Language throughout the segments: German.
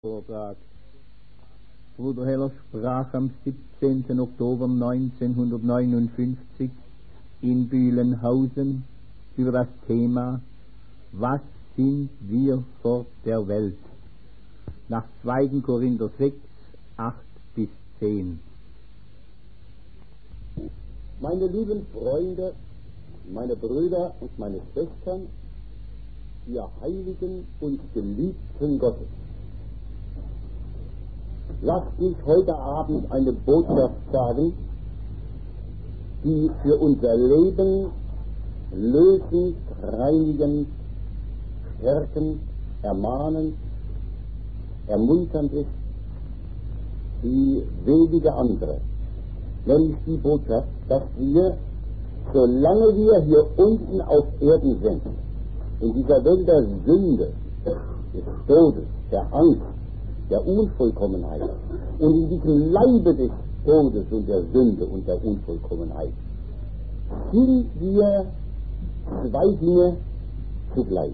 Vortrag. Bruder Heller sprach am 17. Oktober 1959 in Bühlenhausen über das Thema Was sind wir vor der Welt? Nach 2. Korinther 6, 8 bis 10. Meine lieben Freunde, meine Brüder und meine Schwestern, ihr Heiligen und Geliebten Gottes, lasst mich heute Abend eine Botschaft sagen, die für unser Leben lösend, reinigend, stärkend, ermahnend, ermunternd ist, wie wenige andere. Nämlich die Botschaft, dass wir, solange wir hier unten auf Erden sind, in dieser Welt der Sünde, des Todes, der Angst, der Unvollkommenheit und in diesem Leibe des Todes und der Sünde und der Unvollkommenheit sind wir zwei Dinge zugleich.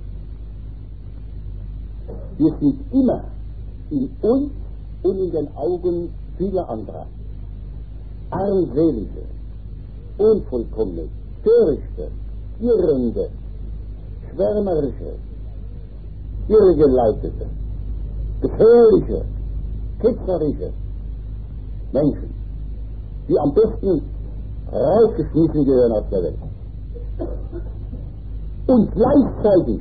Wir sind immer in uns und in den Augen vieler anderer armselige, unvollkommene, törichte, irrende, schwärmerische, irrgeleitete, gefährliche, ketzerische Menschen, die am besten rausgeschmissen gehören aus der Welt. Und gleichzeitig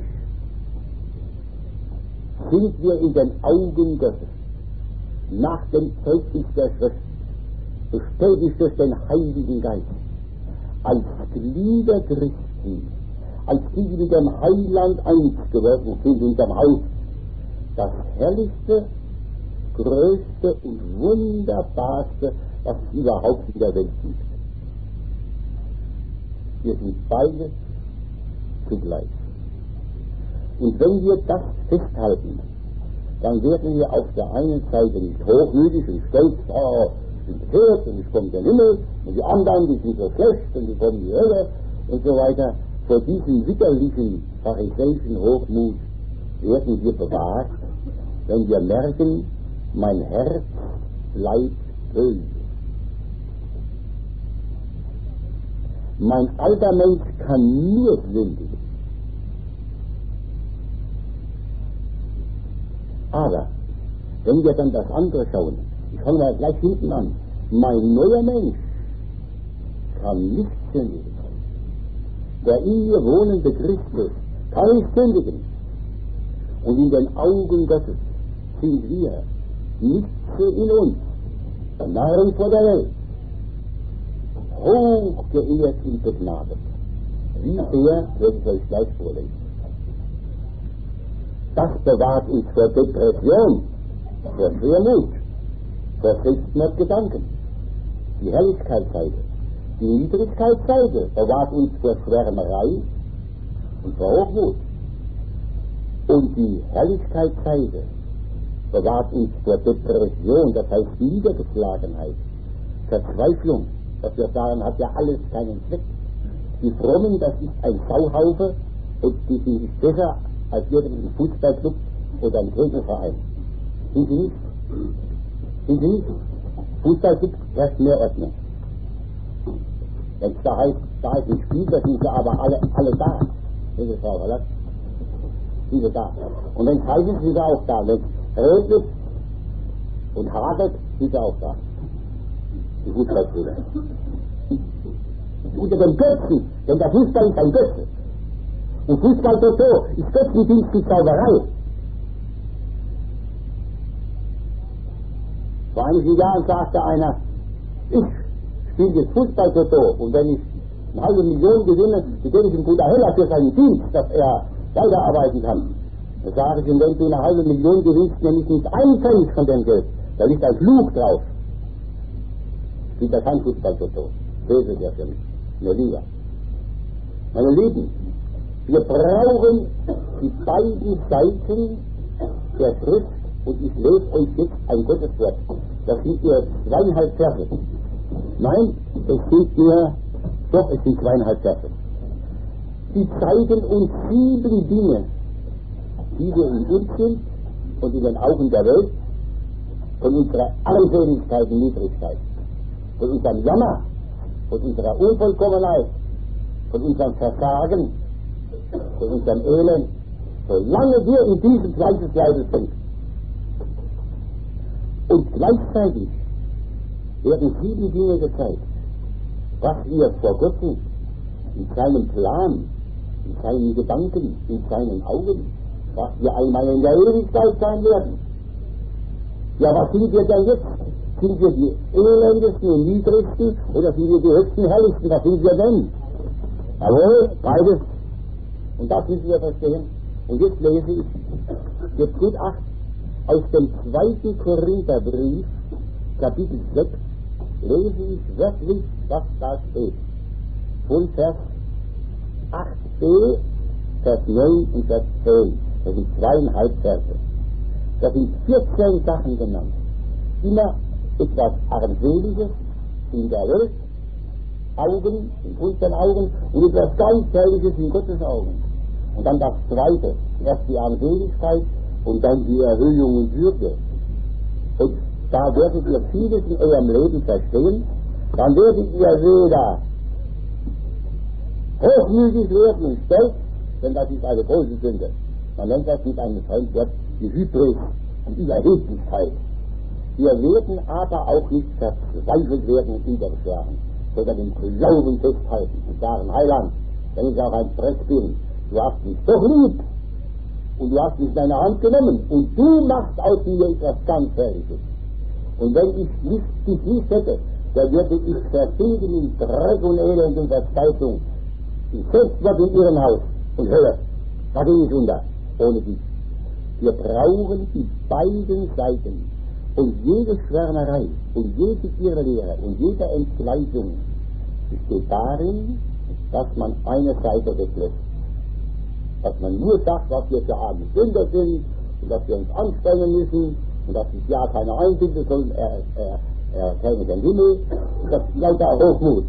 sind wir in den Augen Gottes nach dem Zeugnis der Schrift, bestätigt durch den Heiligen Geist, als Glieder Christi, als die mit dem Heiland eins geworden sind in dem Haus, das herrlichste, größte und wunderbarste, was es überhaupt in der Welt gibt. Wir sind beide zugleich. Und wenn wir das festhalten, dann werden wir auf der einen Seite nicht hochmütig und stolz, ich bin gehört und ich komme in den Himmel, und die anderen, die sind so schlecht und die kommen in die Hölle und so weiter. Vor diesem widerlichen pharisäischen Hochmut werden wir bewahrt, wenn wir merken, mein Herz bleibt böse. Mein alter Mensch kann nur sündigen. Aber wenn wir dann das andere schauen, ich fange mal gleich hinten an, mein neuer Mensch kann nicht sündigen. Der in mir wohnende Christus kann nicht sündigen. Und in den Augen Gottes sind wir nicht so in uns, der Narren vor der Welt, hoch geehrt und begnadet. Wie sehr, werde ich euch gleich vorlesen. Das bewahrt uns vor Depression, vor Schwermut, vor Selbstmordgedanken. Die Herrlichkeitsseite, die Niedrigkeitsseite bewahrt uns vor Schwärmerei und vor Hochmut. Und die Herrlichkeitsseite bewahrt uns vor Depression, das heißt Niedergeschlagenheit, Verzweiflung, dass wir sagen, hat ja alles keinen Zweck. Die Frommen, das ist ein Sauhaufe und die sind nicht besser als irgendein Fußballclub oder ein Kegelverein. Sind sie nicht? Sind sie nicht? Fußballclub herrscht mehr Ordnung. Wenn es da heißt, da ist ein Spiel, da sind sie aber alle da. Diese Frau, oder? Diese da. Und wenn es heißt, sind sie auch da. Wenn es regnet und hagelt, sind sie auch da. Die Fußballspieler. Unter den Götzen, denn der Fußball ist ein Götze. Und Fußball so ist Götzendienst die Zauberei. Vor einigen Jahren sagte einer, ich spiele jetzt Fußball so und wenn ich 500.000 gewinne, dann gebe ich dem Bruder Heller für seinen Dienst, dass er weiterarbeiten kann. Da sage ich ihm, wenn du 500.000 gewinnst, nämlich nicht ein Pfennig von dem Geld, da liegt ein Fluch drauf. Spielt er kein Fußball so. Böse der für mich. Mir lieber. Meine Lieben, wir brauchen die beiden Seiten der Schrift und ich lese euch jetzt ein Gotteswort. Das sind nur 2,5 Verse. Nein, es sind nur, doch, es sind 2,5 Verse. Die zeigen uns 7 Dinge, die wir in uns sind und in den Augen der Welt von unserer Armseligkeit und Niedrigkeit, von unserem Jammer, von unserer Unvollkommenheit, von unserem Versagen, von unserem Elend, solange wir in diesem Fleischesleib sind. Und gleichzeitig werden 7 Dinge gezeigt, was wir vor Gott sind, in seinem Plan, in seinen Gedanken, in seinen Augen, was wir einmal in der Ewigkeit sein werden. Ja, was sind wir denn jetzt? Sind wir die elendesten und niedrigsten oder sind wir die höchsten, herrlichsten? Was sind wir denn? Jawohl, beides. Und das müssen wir verstehen. Und jetzt lese ich, jetzt gut Acht, aus dem 2. Korintherbrief, Kapitel 6, lese ich wirklich, was da steht. Von Vers 8b, Vers 9 und Vers 10. Das sind 2,5 Verse. Da sind 14 Sachen genannt. Immer etwas Armseliges in der Welt, Augen, in unseren Augen, und etwas ganz Herrliches in Gottes Augen. Und dann das Zweite, erst die Armseligkeit und dann die Erhöhung und Würde. Und da werdet ihr vieles in eurem Leben verstehen, dann werdet ihr weder hochmütig werden und stolz, denn das ist eine große Sünde. Man nennt das mit einem Fremdwort die Hybris, die Überheblichkeit. Wir werden aber auch nicht verzweifelt werden und niederschlagen, sondern im Glauben festhalten und sagen, Heiland, wenn ich auch ein Dreck bin, du hast mich doch lieb und du hast mich in deine Hand genommen und du machst aus mir etwas ganz Herrliches. Und wenn ich dich nicht hätte, dann würde ich versinken in Dreck und Elend und Verzweiflung. Ich Selbstmord in ihrem Haus und Hölle, da ging ich unter, ohne dich. Wir brauchen die beiden Seiten und jede Schwärmerei und jede Irrlehre und jede Entgleisung besteht darin, dass man eine Seite weglässt. Dass man nur sagt, was wir für arme Sünder sind und dass wir uns anstrengen müssen und dass das Jahr keine Einbildung, sondern er käme den Himmel, das ist lauter Hochmut.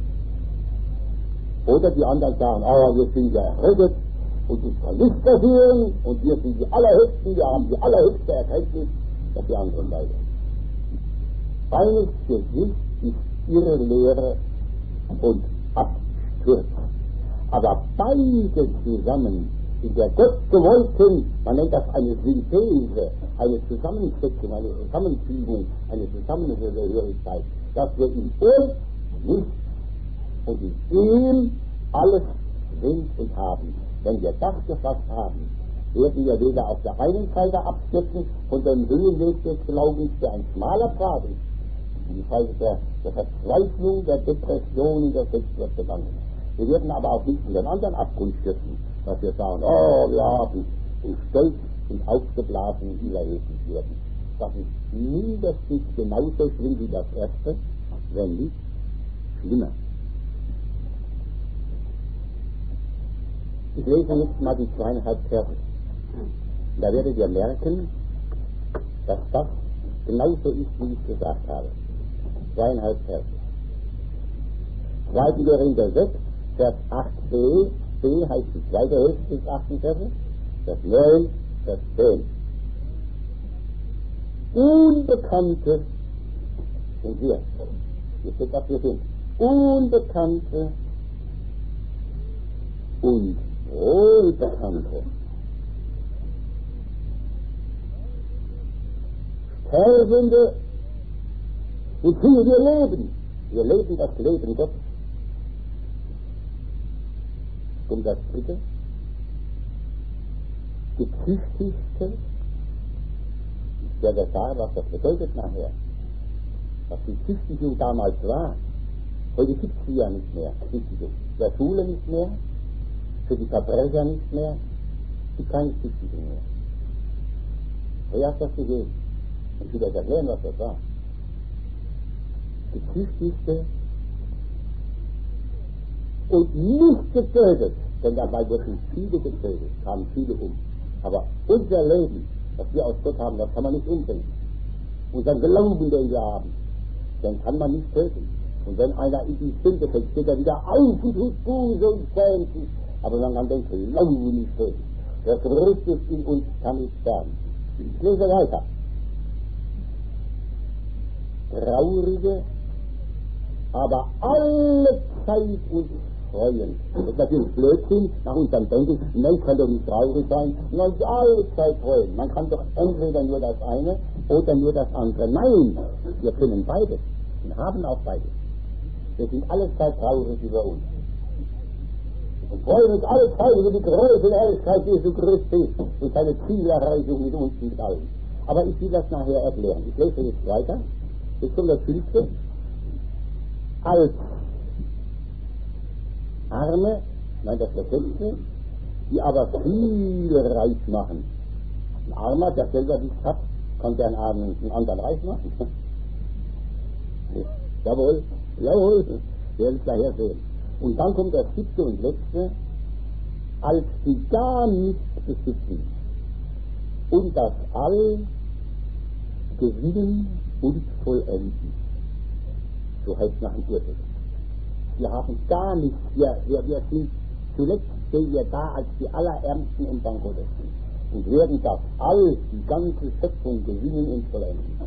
Oder die anderen sagen, wir sind ja errettet und uns kann nichts passieren und wir sind die Allerhöchsten, wir haben die allerhöchste Erkenntnis, dass die anderen Leute. Eines für sich ist ihre Lehre und Absturz. Aber beide zusammen, in der Gott gewollten, man nennt das eine Synthese, eine Zusammensetzung, eine Zusammenfügung, eine Zusammenhörigkeit, dass wir in uns nicht und in ihm alles sind und haben. Wenn wir das gefasst haben, werden wir weder auf der einen Seite abstürzen von dem Höhenweg des Glaubens, der ein schmaler Pfad ist, die Seite der Verzweiflung, der Depression und der Selbstwertgedanken. Wir werden aber auch nicht in den anderen Abgrund stürzen, dass wir sagen, wir haben uns stolz und aufgeblasen und überheblich werden. Das ist mindestens genauso schlimm wie das erste, wenn nicht schlimmer. Ich lese jetzt mal die 2,5 Verse. Da werdet ihr merken, dass das genauso ist, wie ich gesagt habe. 2,5 Verse. 2. Korinther 6, Vers 8b, B heißt die zweite Hälfte des 8. Verses, Vers 9, Vers 10. Unbekannte sind wir. Hier steht, was wir sind. Unbekannte und Wohlbekannte. Sterbende und viele wir leben. Wir leben das Leben Gottes. Und das dritte, Gezüchtigte, ich werde sagen, was das bedeutet nachher, was die Züchtigung damals war. Heute gibt es sie ja nicht mehr, Züchtigung. Der Schule nicht mehr, für die Verbrecher nicht mehr, es gibt keine Züchtigung mehr. Wer hat das gegeben? Ich will euch erklären, was das war. Gezüchtigte und nicht getötet, denn dabei wurden viele getötet, kamen viele um. Aber unser Leben, das wir aus Gott haben, das kann man nicht umbringen. Unseren Glauben, den wir haben, den kann man nicht töten. Und wenn einer in die Sünde fällt, steht er wieder auf und tut Buße und schämt sich. Aber man kann den Glauben nicht töten. Der Christus in uns kann nicht sterben. Ich lese weiter. Traurige, aber alle Zeit uns freuen. Das ist natürlich Blödsinn nach unserem Denken. Man kann doch nicht traurig sein, man kann alle Zeit freuen. Man kann doch entweder nur das eine oder nur das andere. Nein, wir können beides. Wir haben auch beides. Wir sind alle Zeit traurig über uns. Und freuen uns alle Zeit über die Größe der Herrlichkeit Jesu Christi und seine Zielerreichung mit uns mit allen. Aber ich will das nachher erklären. Ich lese jetzt weiter. Jetzt kommt das 5. Als Arme, nein, das ist das 6. Die aber viel reich machen. Ein Armer, der selber nichts hat, kann der einen anderen reich machen. Jawohl, jawohl, wir werden es daher sehen. Und dann kommt das 7. und letzte, als die gar nichts besitzen und das all gewinnen und vollenden. So heißt es nach dem Urtext. Wir haben gar nichts, wir sind zuletzt stehen wir da als die Allerärmsten im Bankrott und werden das all, die ganze Schöpfung gewinnen und vollenden.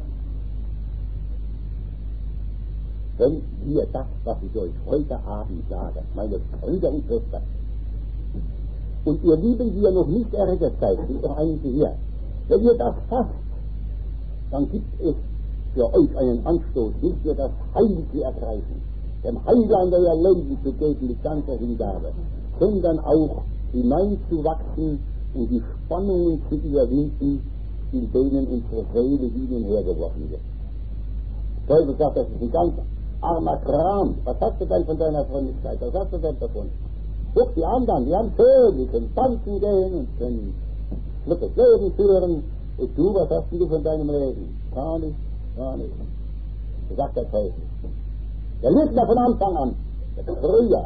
Wenn ihr das, was ich euch heute Abend sage, meine Brüder und Schwestern, und ihr Lieben, die ihr noch nicht errettet seid, sind noch einige hier, wenn ihr das fasst, dann gibt es für euch einen Anstoß, nicht nur das Heil zu ergreifen, dem Heiland euer Leben zu geben mit ganzer Hingabe, sondern auch hineinzuwachsen und die Spannungen zu überwinden, in denen unsere Seele hin und her geworfen wird. Teufel sagt, das ist ein ganz armer Kram. Was hast du denn von deiner Frömmigkeit? Was hast du denn davon? Guck die anderen, die haben schön, die können tanzen gehen und können schlittes Leben führen. Und du, was hast du von deinem Leben? Gar nicht, gar nicht. So sagt der Teufel. Der lügt ja von Anfang an. Der früher.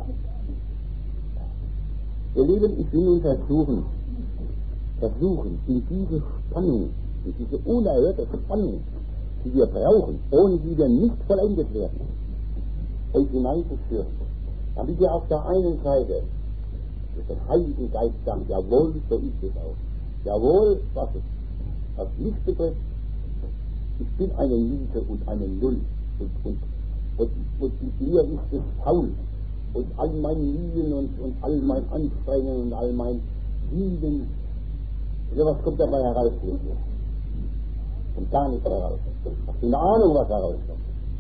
Ihr Lieben, ich will nun versuchen, in diese Spannung, in diese unerhörte Spannung, die wir brauchen, ohne die wir nicht vollendet werden, euch hineinzuführen, damit ihr auf der einen Seite durch den Heiligen Geist sagt, jawohl, so ist es auch. Jawohl, was mich betrifft, ich bin eine Niete und eine Null und mit mir ist es faul und all mein Mühen und all mein Anstrengen und all mein Lieben, was kommt dabei heraus? Und gar nicht heraus. Hast du eine Ahnung, was herauskommt?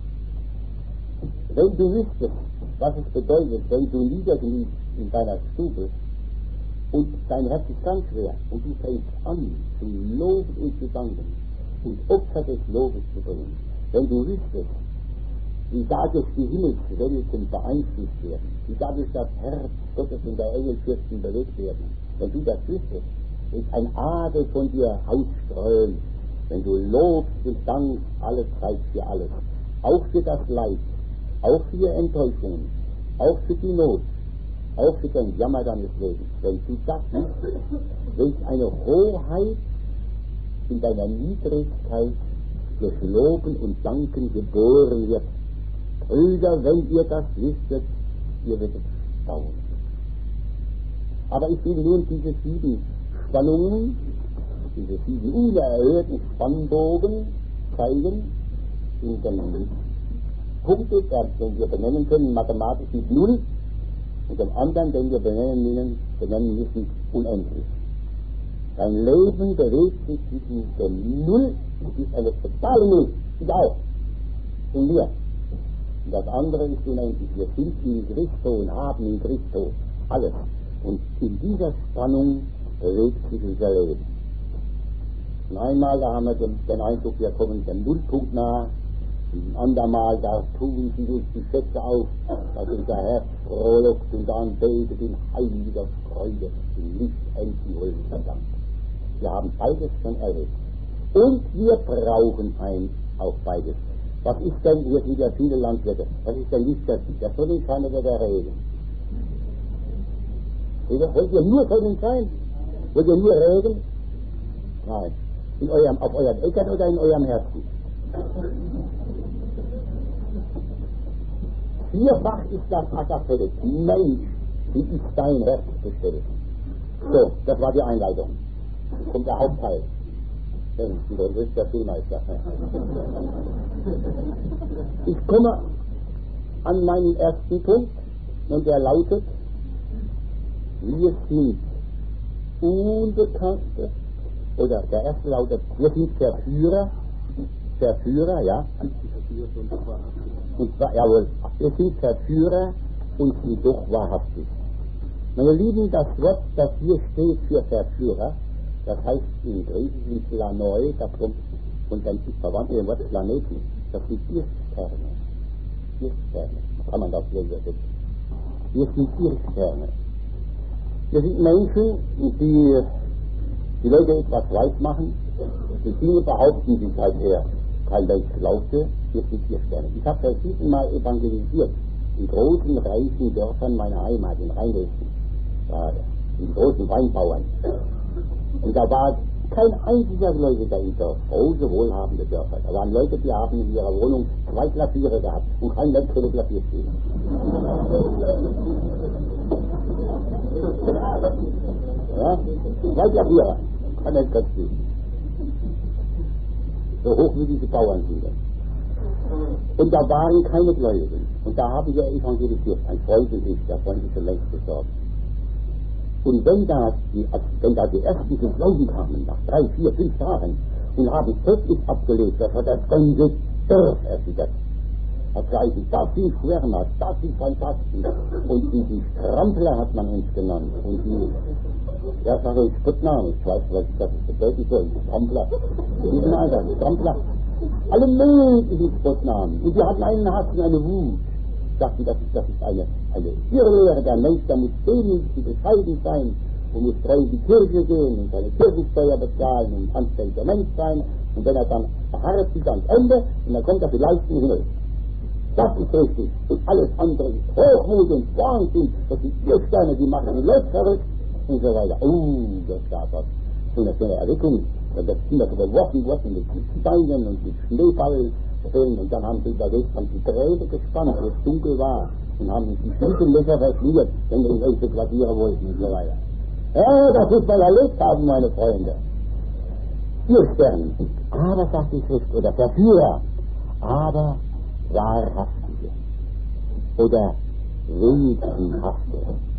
Wenn du wüsstest, was es bedeutet, wenn du niederkniest in deiner Stube und dein Herz ist ganz schwer und du fängst an zu loben und zu danken und Opfer des Lobes zu bringen, wenn du wüsstest, wie dadurch die Himmelswelten beeinflusst werden, wie dadurch das Herz Gottes und der Engelfürsten bewegt werden, wenn du das wüsstest, ist ein Adel von dir ausströmt, wenn du lobst und dankst alle Zeit für alles, auch für das Leid, auch für Enttäuschungen, auch für die Not, auch für den Jammer deines Lebens. Wenn du das siehst, welch eine Hoheit in deiner Niedrigkeit durch Loben und Danken geboren wird. Brüder, wenn ihr das wüsstet, ihr werdet staunen. Aber ich will nun diese 7 Spannungen, diese 7 unerhörten Spannbogen zeigen in den Punkten, den wir benennen können, mathematisch mit 0 und dem anderen, den wir benennen müssen, unendlich. Dein Leben bewegt sich zwischen dem 0, das ist eine totale 0, ich auch, in mir. Und das andere ist unendlich. Wir sind in Christo und haben in Christo alles. Und in dieser Spannung bewegt sich unser Leben. Und einmal, da haben wir den Eindruck, wir kommen dem Nullpunkt nahe. Ein andermal, da tun sich uns die Schätze auf, dass unser Herz frohlockt und dann betet in heiliger Freude, in Licht endlich Dank. Wir haben beides schon erlebt. Und wir brauchen auch beides. Was ist denn, hier sind ja viele Landwirte, was ist denn nicht der Sonnenschein oder der Regen? Wollt ihr nur Sonnenschein? Wollt ihr nur Regen? Nein. Auf euren Äckern oder in eurem Herzen? Vierfach ist das Ackerfeld. Mensch, wie ist dein Herz bestellt? So, das war die Einleitung. Jetzt kommt der Hauptteil. Du bist der Schulmeister. Ich komme an meinen ersten Punkt und der lautet: Wir sind Unbekannte, oder der erste lautet: Wir sind Verführer, ja. Und zwar, jawohl, wir sind Verführer und sind doch wahrhaftig. Meine Lieben, das Wort, das hier steht für Verführer, das heißt in Griechisch Planoi, das kommt und dann ist verwandt mit dem Wort Planeten. Das sind Irrsterne. Irrsterne. Kann man das so übersetzen? Wir sind Irrsterne. Wir sind Menschen, die Leute etwas weiß machen, die Dinge behaupten, die seither kein Mensch glaubte. Wir sind Irrsterne. Ich habe verschiedenmal evangelisiert in großen, reichen Dörfern meiner Heimat, in Rheinhessen, in großen Weinbauern. Und da war kein einziger Gläubiger im Dorf, große, wohlhabende Dörfer. Da waren Leute, die haben in ihrer Wohnung 2 Klaviere gehabt und kein Mensch konnte Klavier spielen. Ja, 2 Klaviere, kein Mensch kann spielen. So hoch wie diese Bauern sind. Und da waren keine Gläubigen. Und da haben wir evangelisiert, ein Freund und ich, der Freund ist schon längst gestorben. Und wenn da die ersten zum Glauben kamen, nach 3, 4, 5 Jahren, und haben täglich abgelegt, das hat das ganze Dorf erschüttert. Hat geheißen, das sind Schwärmer, das sind Fantasten. Und die Strampler hat man uns genannt. Und die, ja, sage ich, Sputnamen, ich weiß, was das bedeuten soll, Strampler. Die sind einfach Strampler. Alle möglichen Sputnamen. Und die hatten einen Hass und eine Wut. Sagten, das ist eine Irrlehre, der Mensch, der muss demütig bescheiden sein und muss treu in die Kirche gehen und seine Kirchensteuer bezahlen und ein anständiger Mensch sein, und wenn er dann beharrt bis ans Ende, und dann kommt er vielleicht in den Himmel. Das ist richtig. Und alles andere ist Hochmut und Wahnsinn. Das sind Irrsterne, die machen die Leute verrückt und so weiter. Das gab was. Und das ist eine Erweckung. Und das sind das überworfen worden mit Steinen und mit Schneeball. Und dann haben sie überlegt, haben die Drähte gespannt, wo es dunkel war, und haben die Schlüssellöcher verschmiert, wenn wir in welche Quartiere wollten und so weiter. Ja, das muss man erlebt haben, meine Freunde. Irrstern, aber, sagt die Schrift, oder Verführer, aber wahrhaftige oder wesenhafte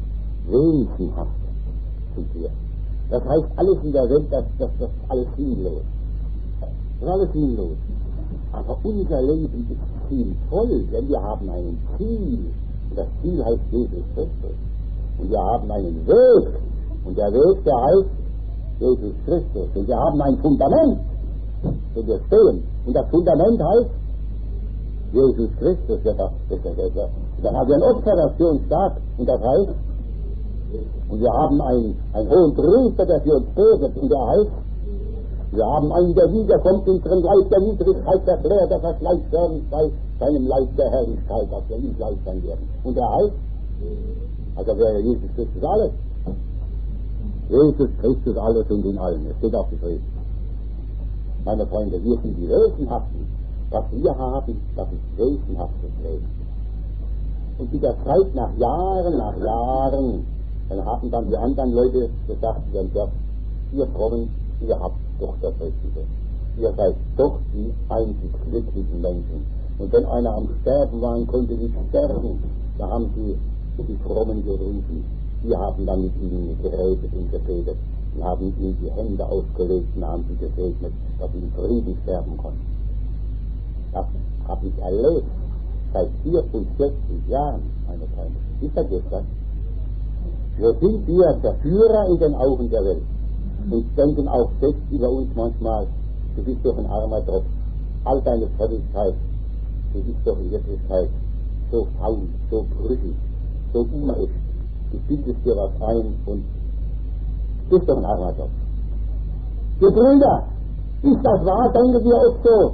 sind wir. Das heißt, alles in der Welt, das ist alles sinnlos. Das ist alles sinnlos. Aber unser Leben ist zielvoll, denn wir haben ein Ziel. Und das Ziel heißt Jesus Christus. Und wir haben einen Weg. Und der Weg, der heißt Jesus Christus. Und wir haben ein Fundament, wo wir stehen. Und das Fundament heißt Jesus Christus. Dann haben wir ein Opfer, das für uns sagt. Und das heißt, und wir haben einen hohen Priester, der für uns betet. Und der heißt, wir haben einen, der wiederkommt, unseren Leib der Niedrigkeit erklärt, dass das Leib sterben sei, seinem Leib der Herrlichkeit, dass wir ihm gleich sein werden. Und der heißt, also wäre Jesus Christus alles. Jesus Christus alles und in allen. Es steht auch geschrieben. Meine Freunde, wir sind die Wesenhaften. Was wir haben, das ist wesenhaftes Leben. Und mit der Zeit, nach Jahren, dann haben dann die anderen Leute gesagt, ihr Frommen, ihr habt doch das Richtige. Ihr seid doch die einzig glücklichen Menschen. Und wenn einer am Sterben war und konnte nicht sterben, da haben sie die Frommen gerufen. Die haben dann mit ihnen geredet und gebetet und haben ihnen die Hände aufgelegt und haben sie gesegnet, dass sie in Frieden sterben konnten. Das habe ich erlebt seit 44 Jahren, meine Freunde. Ich vergesse das. Wir sind hier Verführer in den Augen der Welt. Und denken auch selbst über uns manchmal, du bist doch ein armer Tropf. All deine Frömmigkeit, du bist doch in Wirklichkeit so faul, so brüchig, so unecht. Du bildest dir was ein und bist doch ein armer Tropf. Ihr Brüder, ist das wahr? Denken wir oft so.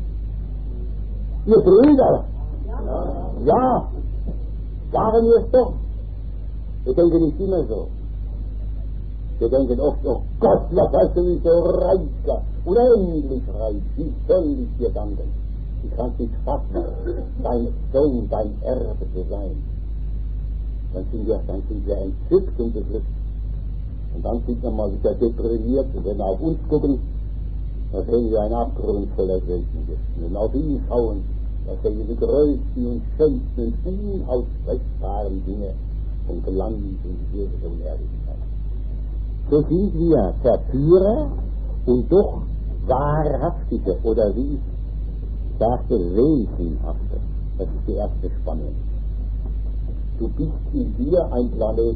Ihr Brüder, ja, sagen wir es doch. Wir denken nicht immer so. Wir denken oft, oh Gott, was hast du mich so reich gehabt? Unendlich reich, wie soll ich dir danken? Ich kann nicht fassen, dein Sohn, dein Erbe zu sein. Dann sind wir entzückt und beglückt. Und dann sind wir mal wieder deprimiert, und wenn wir auf uns gucken, Da sehen wir ein Abgrund voller Seltenheit. Und auf ihn schauen, dass er diese größten und schönsten und unaussprechbaren Dinge von Glanz und Würde und Ehrlichkeit. So sind wir Verführer und doch wahrhaftige, oder wie ich sagte, wesenhafte. Das ist die erste Spannung. Du bist in dir ein Planet,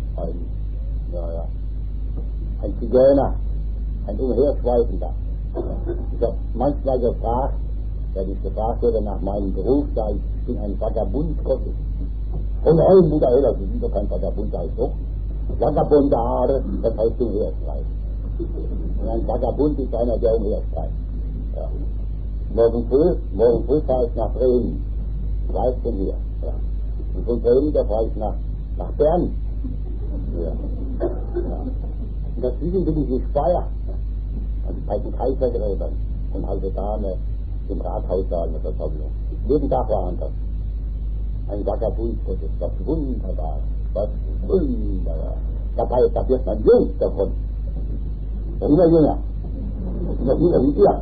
ein Zigeuner, ein Umherschweifender. Ich habe manchmal gefragt, wenn ich gefragt wurde nach meinem Beruf, da ich bin ein Vagabund Gottes. Und ein Bruder, das ist doch kein Vagabund, das ist doch Vagabundare, das heißt Umherstreifen. Und ein Vagabund ist einer, der umherstreift. Ja. Morgen früh fahre ich nach Bremen, weit von hier. Ja. Und von Bremen, da fahre ich nach Bern. Ja. Ja. Und dazwischen bin ich in Speyer, bei den Kaisergräbern und halte da im Rathaussaal eine Versammlung. Jeden Tag war anders. Ein Vagabund, das ist was wunderbar, was wunderbar. Da wird man jung davon. Und immer jünger. Immer jünger wie ihr.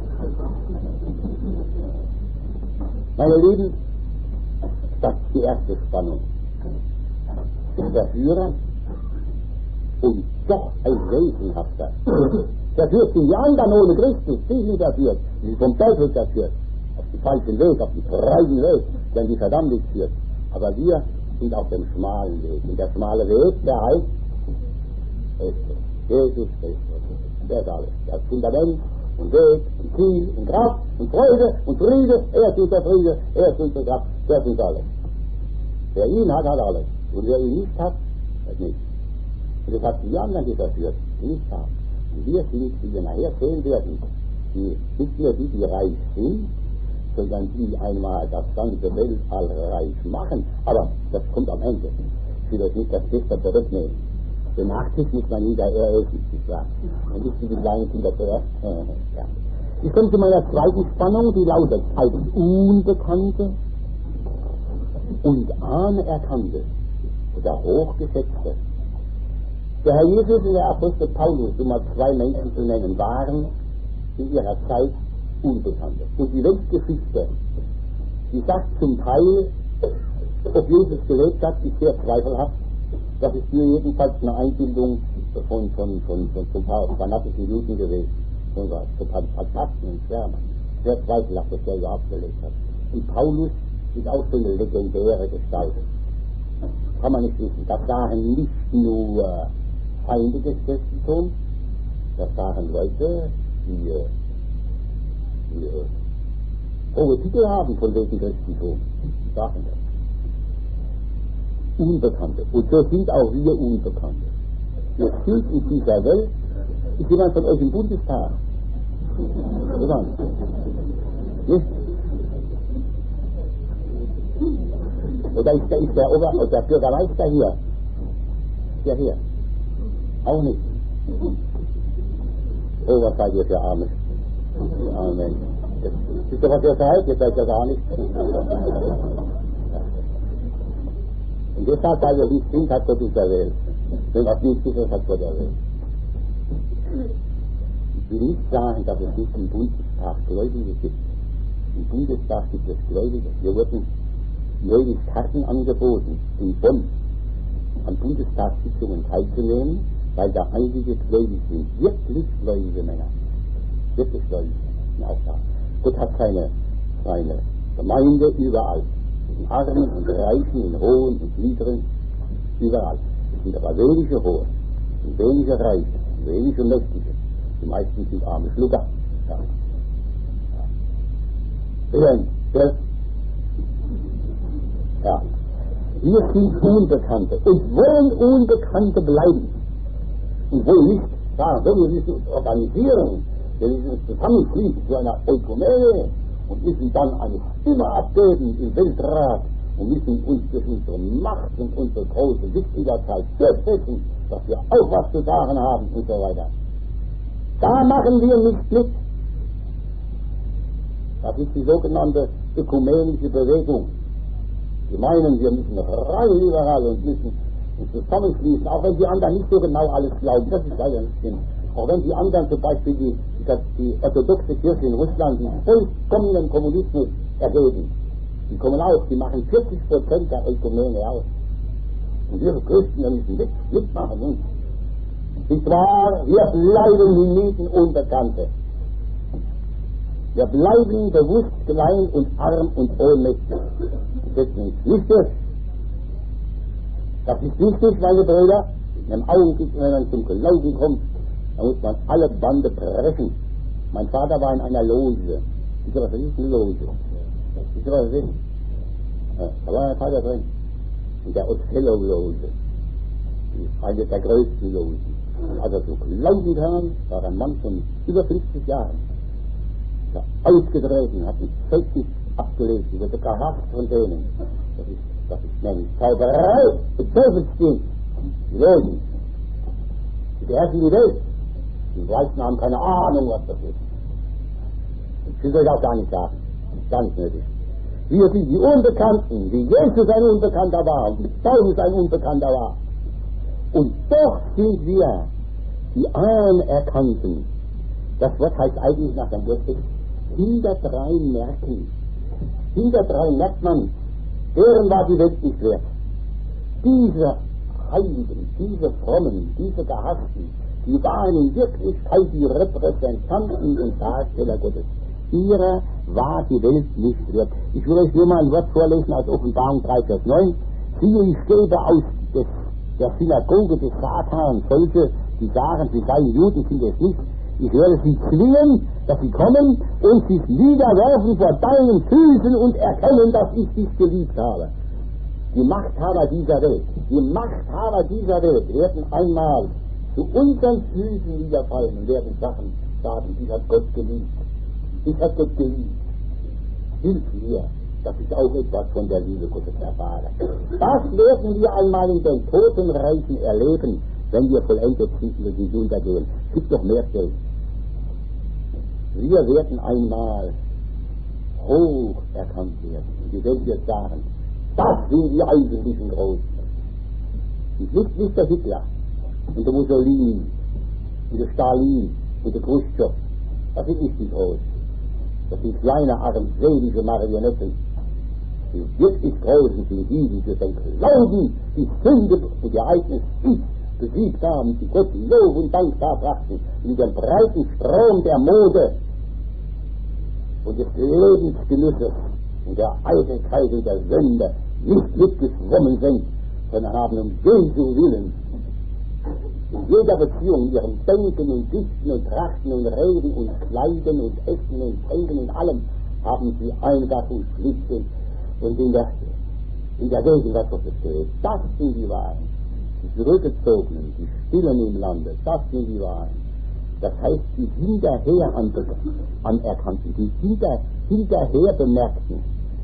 Meine Lieben, das ist die erste Spannung. Der Führer und doch ein Wesenhafter. Der führt die anderen ohne Christus, die nicht erführt, die vom Teufel erführt, auf den falschen Weg, auf den freien Weg, der in die Verdammnis führt. Aber wir sind auf dem schmalen Weg. Und der schmale Weg, der heißt Christus. Jesus Christus. Der ist alles. Der ist Fundament und Weg und Ziel und Kraft und Freude und Friede. Er ist unser Friede, er ist unsere Kraft, der ist uns alles. Wer ihn hat, hat alles. Und wer ihn nicht hat, hat nichts. Und das hat die anderen, die verführt, die nicht haben. Und wir sind, wie wir nachher sehen werden, nicht nur die reich sind, sondern die einmal das ganze Weltall reich machen. Aber das kommt am Ende. Ich will euch nicht das Beste zurücknehmen. Den Nachtisch muss man nie da essen, ist wahr. Und nicht wie die kleinen Kinder zuerst. Ja. Ich komme zu meiner zweiten Spannung, die lautet als Unbekannte und Anerkannte oder Hochgesetzte. Der Herr Jesus und der Apostel Paulus, um mal zwei Menschen zu nennen, waren in ihrer Zeit Unbekannte. Und die Weltgeschichte, die sagt zum Teil, ob Jesus gelebt hat, ist sehr zweifelhaft. Das ist hier jedenfalls eine Einbildung von ein paar fanatischen Juden gewesen, von Fantasten und Schwärmern. Sehr zweifelhaft, dass er überhaupt gelebt hat. Und Paulus ist auch so eine legendäre Gestalt. Kann man nicht wissen. Das waren nicht nur Feinde des Christentums, das waren Leute, die hohe Titel haben von welchem Christentum. Die sagen das. Unbekannte. Und so sind auch wir Unbekannte. Wir sind in dieser Welt. Ist jemand von euch im Bundestag? Jemand? Nicht? Oder ist der Bürgermeister hier? Ist der hier? Auch nicht. Oh, was seid ihr für Arme? Amen. Wisst ihr, was ihr seid? Ihr seid ja gar nicht. Und deshalb, weil wir nicht sind, hat Gott uns erwählt. Wenn was nicht ist, hat Gott erwählt. Ich will nicht sagen, dass es nicht im Bundestag Gläubige gibt. Im Bundestag gibt es Gläubige. Wir wurden neulich Karten angeboten, in Bonn an Bundestagssitzungen teilzunehmen, weil da einige gläubig sind. Wirklich gläubige Männer. Wirklich gläubige Männer. Auch da. Gott hat seine Gemeinde überall. In Armen und Reichen, in Hohen und Niederen, überall. Es sind aber wenige Hohe, und wenige Reiche, und wenige Mächtige. Die meisten sind arme Schlucker. Ja. Ja. Wir sind Unbekannte und wollen Unbekannte bleiben. Und wollen nicht sagen, wir müssen uns organisieren, wir müssen uns zusammenschließen zu einer Ökumene und müssen dann eine Stimme abgeben im Weltrat und müssen uns durch unsere Macht und unsere große Wichtigkeit durchsetzen, dass wir auch was zu sagen haben und so weiter. Da machen wir nicht mit. Das ist die sogenannte ökumenische Bewegung. Wir meinen, wir müssen rein überall und müssen uns zusammenschließen, auch wenn die anderen nicht so genau alles glauben. Das ist leider nicht Sinn. Auch wenn die anderen, zum Beispiel die orthodoxe Kirche in Russland, die vollkommenen Kommunismus ergeben, die kommen auch, die machen 40% der Ökumene aus. Und wir Christen, wir müssen mitmachen. Nicht wahr? Wir bleiben die Nieten Unbekannte. Wir bleiben bewusst klein und arm und ohnmächtig. Das ist nicht wichtig. Das ist wichtig, meine Brüder. In einem Augenblick, wenn man zum Glauben kommt, da muss man alle Bande brechen. Mein Vater war in einer Loge. Wisst ihr, was das ist? Eine Loge. Wisst ihr, was das ist? Ja, da war mein Vater drin. In der Othello-Loge. Eine der größten Logen. Als er so glauben kam, war ein Mann von über 50 Jahren. Ja, ausgetreten, hat ein Zeugnis abgelegt, über die Gehasst von denen. Das ist nämlich Zauberei, Teufelsdienst. Die Logen. Die beherrschen die Welt. Die Weißen haben keine Ahnung, was das ist. Ich will euch auch gar nicht sagen. Gar nicht nötig. Wir sind die Unbekannten, wie Jesus ein Unbekannter war und wie Paulus ein Unbekannter war. Und doch sind wir die Anerkannten. Das Wort heißt eigentlich nach dem Urtext hinterdrein merken. Hinterdrein merkt man, deren war die Welt nicht wert. Diese Heiligen, diese Frommen, diese Gehassten, die waren in Wirklichkeit die Repräsentanten und Darsteller Gottes. Ihrer war die Welt nicht wert. Ich will euch nur mal ein Wort vorlesen aus Offenbarung 3, Vers 9. Siehe, ich gebe aus der Synagoge des Satans solche, die sagen, sie seien Juden, sind es nicht. Ich werde sie zwingen, dass sie kommen und sich niederwerfen vor deinen Füßen und erkennen, dass ich dich geliebt habe. Die Machthaber dieser Welt, werden einmal zu unseren Füßen niederfallen und werden sagen, ich habe Gott geliebt. Ich habe Gott geliebt. Hilf mir, dass ich auch etwas von der Liebe Gottes erfahre. Das werden wir einmal in den Totenreichen erleben, wenn wir vollendet sind und die Sünder gehen. Es gibt noch mehr Stellen. Wir werden einmal hoch erkannt werden. Und die Welt wird sagen, das sind die eigentlichen Großen. Nicht der Hitler und der Mussolini und der Stalin und der Khrushchev. Das sind nicht die Großen. Das sind kleine, armselige Marionetten. Die wirklich Großen sind die, die durch den Glauben die Sünde und ihr eigenes Ich besiegt haben, die Gott Lob und Dank darbrachten, in den breiten Strom der Mode und des Lebensgenusses und der Eitelkeit und der Sünde nicht mitgeschwommen sind, sondern haben um Jesu Willen in jeder Beziehung, in ihrem Denken und Dichten und Trachten und Reden und Kleiden und Essen und Trinken und allem, haben sie einfach und schlicht und in der Gegenwart Gottes gelebt. Das sind die Wahrheit. Die Zurückgezogenen, die Stillen im Lande, das sind die Wahrheit. Das heißt, die hinterher anerkannten, die hinterher bemerkten.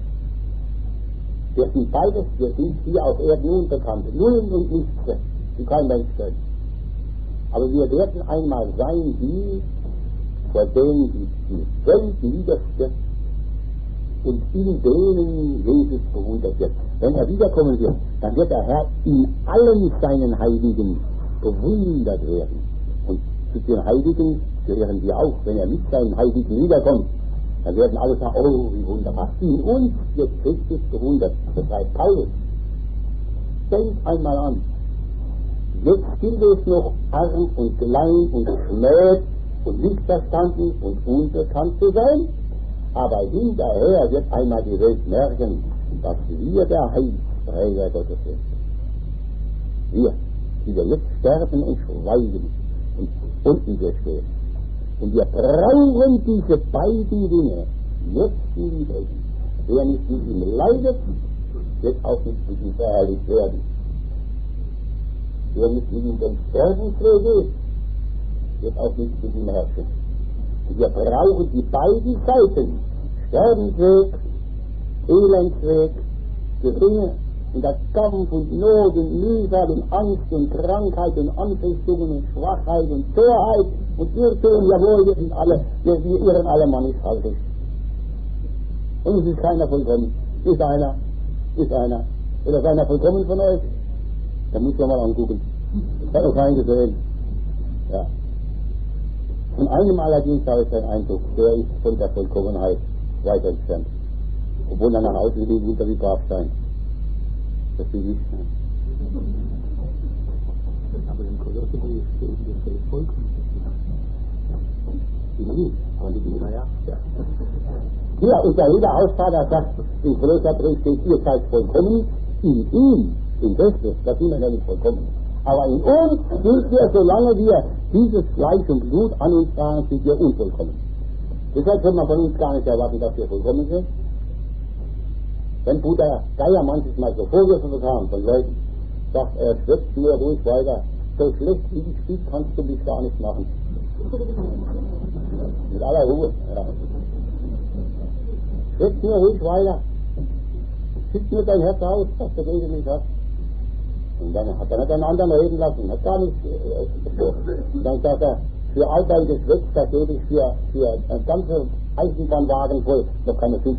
Wir sind beides, wir sind hier auf Erden Unbekannte, Nullen und Nichts, die kein Mensch kennt. Aber wir werden einmal sein, die, vor denen die Welt niederstürzt und in denen Jesus bewundert wird. Wenn er wiederkommen wird, dann wird der Herr in allen seinen Heiligen bewundert werden. Und zu den Heiligen gehören wir auch, wenn er mit seinen Heiligen wiederkommt. Dann werden alle sagen, oh, wie wunderbar. In uns wird Christus bewundert. Das heißt Paulus. Denkt einmal an. Jetzt gilt es noch, arm und klein und geschmäht und nicht verstanden und unbekannt zu sein. Aber hinterher wird einmal die Welt merken, dass wir der Heilsträger Gottes sind. Wir, die wir jetzt sterben und schweigen und unten durchstehen. Und wir brauchen diese beiden Dinge jetzt in die Welt. Wer nicht mit ihm leidet, wird auch nicht mit ihm verherrlicht werden. Wer nicht mit ihm den Sterbensweg geht, wird auch nicht mit ihm herrschen. Und wir brauchen die beiden Seiten, Sterbensweg, Elendsweg, Gewinne und das Kampf und Not und Mühsal und Angst und Krankheit und Anfechtungen und Schwachheit und Torheit und Irrtum, jawohl, wir irren alle mannigfaltig. Und es ist keiner vollkommen. Ist einer. Oder ist einer vollkommen von euch? Da müsst ihr mal angucken. Ich habe noch keinen gesehen. Ja. Von einem allerdings habe ich den Eindruck, der ist von der Vollkommenheit weit entfernt. Obwohl er nach außen sieht, hinter wie brav sein. Das will ich. Aber im Kolosserbrief steht, wir sollen vollkommen sein. Ja, und der jeder Hausvater sagt, im Kolosserbrief steht, ihr seid vollkommen in ihm, in Christus, das sind wir ja nicht vollkommen. Aber in uns sind wir, solange wir dieses Fleisch und Blut an uns tragen, sind wir unvollkommen. Deshalb kann man von uns gar nicht erwarten, dass wir vollkommen sind. Wenn Bruder Geier manches Mal so Vorwürfe bekam von Leuten, sagt er, schwätzt nur ruhig weiter. So schlecht wie ich spiele, kannst du mich gar nicht machen. Mit aller Ruhe. Ja. Schwätzt nur ruhig weiter. Schützt mir dein Herz aus, was du gegen mich hast. Und dann hat er nicht einen anderen reden lassen, hat gar nichts Dann sagt er, für all dein Geschwätz, da gebe ich für ein ganzer Eisenbahnwagen voll, noch keine 5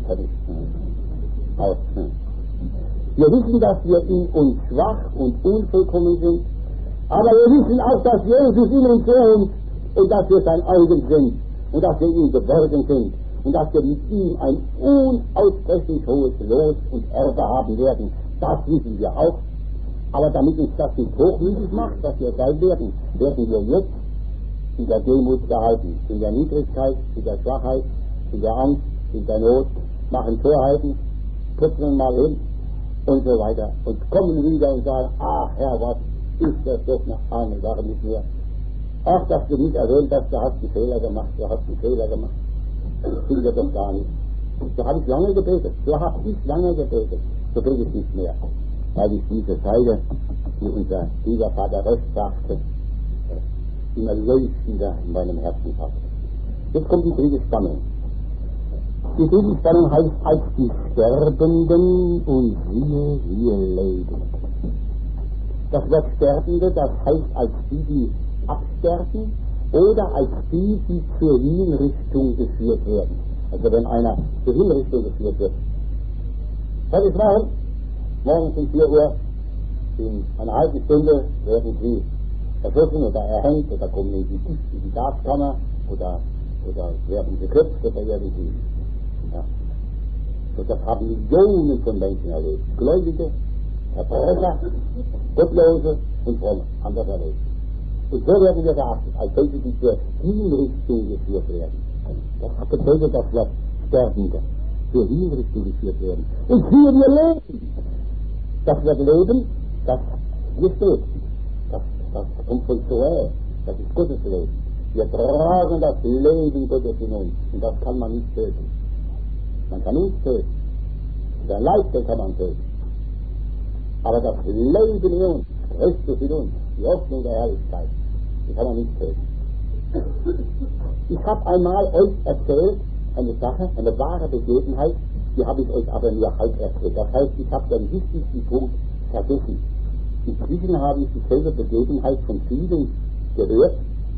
aus. Wir wissen, dass wir in uns schwach und unvollkommen sind, aber wir wissen auch, dass Jesus in uns wohnt und dass wir sein eigen sind und dass wir ihm geborgen sind und dass wir mit ihm ein unaussprechlich hohes Los und Erbe haben werden. Das wissen wir auch. Aber damit uns das nicht hochmütig macht, was wir sein werden, werden wir jetzt in der Demut gehalten, in der Niedrigkeit, in der Schwachheit, in der Angst, in der Not, machen Torheiten, putzen mal hin und so weiter und kommen wieder und sagen, ach Herr, was ist das doch eine Sache mit mir. Ach, dass du nicht erwähnt hast, du hast einen Fehler gemacht, Das finden wir doch gar nicht. So habe ich lange gebetet, so bete ich nicht mehr. Weil ich diese Seite, die unser lieber Vater Rösch sagte, immer leuchtender in meinem Herzen habe. Jetzt kommt die dritte Spannung. Die dritte Spannung heißt, als die Sterbenden und wir leben. Das Wort Sterbende, das heißt als die absterben oder als die zur Hinrichtung geführt werden. Also wenn einer zur Hinrichtung geführt wird. Was ist wahr? Morgens um 4 Uhr, in einer halben Stunde werden sie erschossen oder erhängt oder kommen in die Gaskammer oder werden geköpft oder irgendwie. Ja. Und das haben Millionen von Menschen erlebt. Gläubige, Verbrecher, Gottlose und Fromme haben das erlebt. Und so werden wir geachtet, als solche, die zur Hinrichtung geführt werden. Das bedeutet das Wort Sterbende, zur Hinrichtung geführt werden. Und für wir leben. Das wird Leben, das hier steht. Das kommt von Zoe, das ist Gottes Leben. Wir tragen das Leben Gottes in uns und das kann man nicht töten. Man kann uns töten. Der Leib, den kann man töten. Aber das Leben in uns, Christus in uns, die Hoffnung der Herrlichkeit, die kann man nicht töten. Ich habe einmal euch erzählt, eine Sache, eine wahre Begebenheit, die habe ich euch aber nur halb erzählt. Das heißt, ich habe den wichtigsten Punkt vergessen. Inzwischen habe ich dieselbe Begebenheit von vielen gehört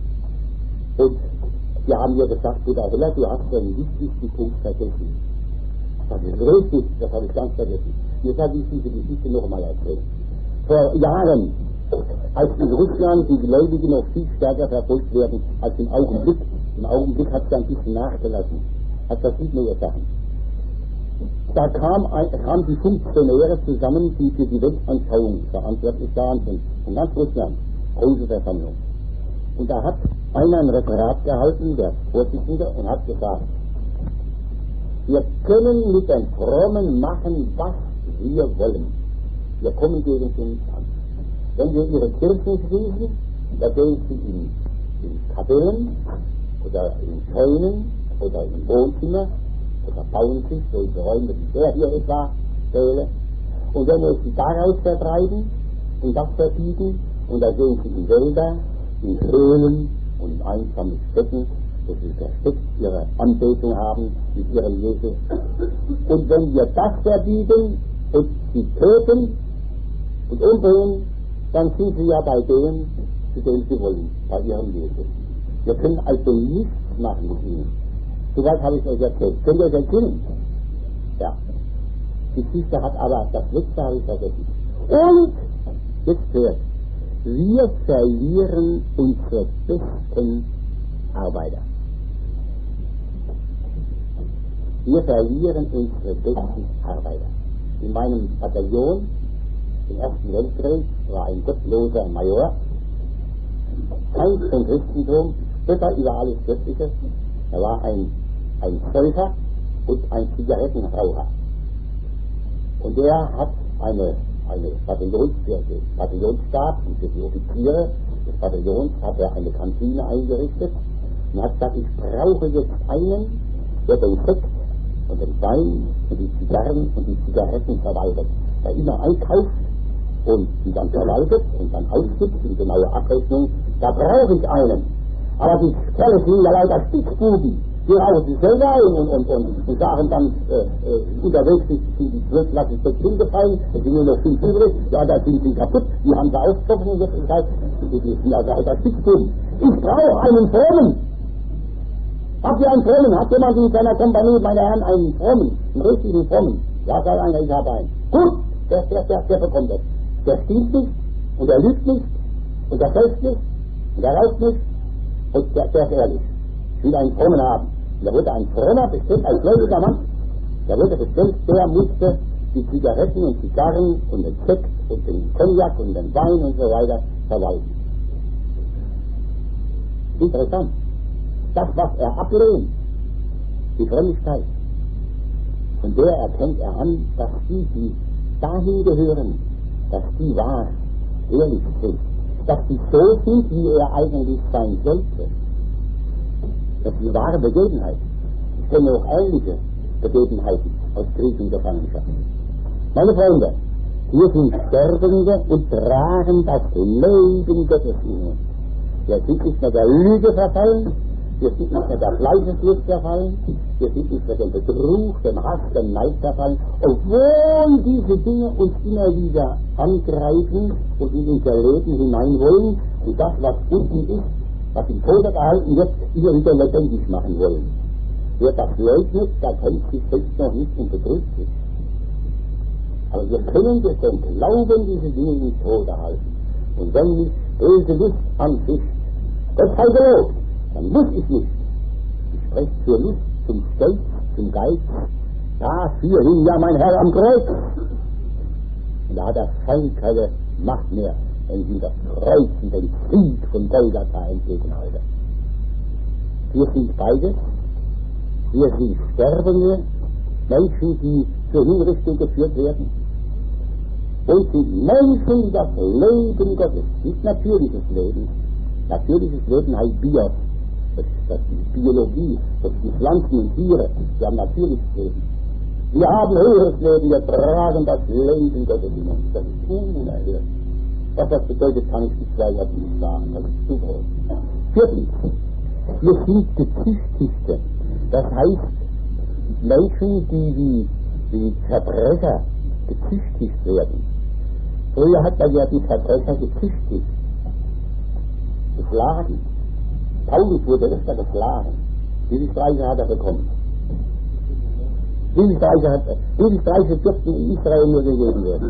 und die haben mir gesagt, Bruder Heller, du hast den wichtigsten Punkt vergessen. Das ist richtig, das habe ich ganz vergessen. Jetzt habe ich diese Geschichte noch einmal erzählt. Vor Jahren, als in Russland die Gläubigen noch viel stärker verfolgt werden als im Augenblick. Im Augenblick hat es ein bisschen nachgelassen. Hat verschiedene Ursachen. Da kamen die Funktionäre zusammen, die für die Weltanschauung verantwortlich waren von ganz Russland. Große Versammlung. Und da hat einer ein Referat gehalten, der Vorsitzende, und hat gesagt, wir können mit den Frommen machen, was wir wollen. Wir kommen gegen sie nicht an. Wenn wir ihre Kirchen schließen, da gehen sie in Kapellen oder in Scheunen oder im Wohnzimmer oder bauen sich solche Räume, wie der hier etwa wähle. Und wenn wir sie daraus vertreiben und das verbieten, und da gehen sie in Wälder, in Höhlen und in einsame Städten, wo sie versteckt ihre Anbetung haben mit ihrem Jesus. Und wenn wir das verbieten und sie töten und umbringen, dann sind sie ja bei denen, zu denen sie wollen, bei ihrem Jesus. Wir können also nichts machen mit ihnen. Soweit habe ich euch erzählt. Könnt ihr euch entsinnen? Ja. Die Geschichte hat aber, das letzte habe ich vergessen. Und, jetzt hört, wir verlieren unsere besten Arbeiter. Wir verlieren unsere besten Arbeiter. In meinem Bataillon im Ersten Weltkrieg war ein gottloser Major, Feind vom Christentum, Spötter über alles Göttliche. Er war ein Säufer und ein Zigarettenraucher. Und er hat eine Bataillons für den Bataillonsstab und für die Offiziere des Bataillons hat er eine Kantine eingerichtet und hat gesagt, ich brauche jetzt einen, der den Sekt und den Wein und die Zigarren und die Zigaretten verwaltet, der immer einkauft und die dann verwaltet und dann ausgibt in genaue Abrechnung. Da brauche ich einen. Aber die Kerle sind ja leider Spitzbuben. Die rauchen sich selber ein und sagen dann, unterwegs sind die 12 Latten Sekt hingefallen, es sind nur noch 5 übrig, ja, da sind sie kaputt, die haben sie ausgetroffen und jetzt ist halt, die sind ja leider Spitzbuben. Ich brauche einen Frommen. Habt ihr einen Frommen? Hat jemand in seiner Kompanie, meine Herren, einen Frommen? Einen richtigen Frommen? Ja, sagt einer, ich habe einen. Gut, der bekommt das. Der stiehlt nicht und er lügt nicht und er fällt nicht und er raucht nicht und der ist ehrlich. Ich will einen Frommen haben. Und da wurde ein Frommer bestimmt, ein gläubiger Mann, der wurde bestimmt, der musste die Zigaretten und Zigarren und den Sekt und den Cognac und den Wein und so weiter verwalten. Interessant. Das, was er ablehnt, die Frömmigkeit, von der erkennt er an, dass die dahin gehören, dass die wahr, ehrlich sind, dass die so sind, wie er eigentlich sein sollte. Das ist die wahre Begebenheit. Ich kenne auch ähnliche Begebenheiten aus Krieg und Gefangenschaft. Meine Freunde, wir sind Sterbende und tragen das Leben Gottes in uns. Wir sind nicht mehr der Lüge verfallen, wir sind nicht mehr der Fleischeslust verfallen, wir sind nicht mehr dem Betrug, dem Hass, dem Neid verfallen, obwohl diese Dinge uns immer wieder angreifen und in unser Leben hinein wollen und das, was unten ist, was im Tod erhalten wird, wir wieder lebendig machen wollen. Wer das leugnet, der kennt sich selbst noch nicht und betrügt sich. Aber wir können durch den Glauben diese Dinge im Tod erhalten. Und wenn mich böse Lust anfischt, Gott sei gelobt, dann muss ich nicht. Ich spreche für Lust, zum Stolz, zum Geiz. Dafür hing ja mein Herr am Kreuz. Und da hat der Feind keine Macht mehr, wenn ich ihm das Kreuz und den Sieg von Golgatha entgegenhalte. Wir sind beides. Wir sind Sterbende, Menschen, die zur Hinrichtung geführt werden. Und sind Menschen, die das Leben Gottes, nicht natürliches Leben. Natürliches Leben heißt Bios. Das ist Biologie, das sind die Pflanzen und Tiere, die haben natürliches Leben. Wir haben höheres Leben, wir tragen das Leben Gottes in uns. Das ist unerhört. Was das bedeutet, kann ich die zwei Worte nicht sagen, das ist zu groß. Viertens, wir sind Gezüchtigte. Das heißt, Menschen, die wie Verbrecher gezüchtigt werden. Früher hat man ja die Verbrecher gezüchtigt, geschlagen. Paulus wurde öfter geschlagen. Wie viele Streiche hat er bekommen? Wie viele Streiche dürften in Israel nur gegeben werden?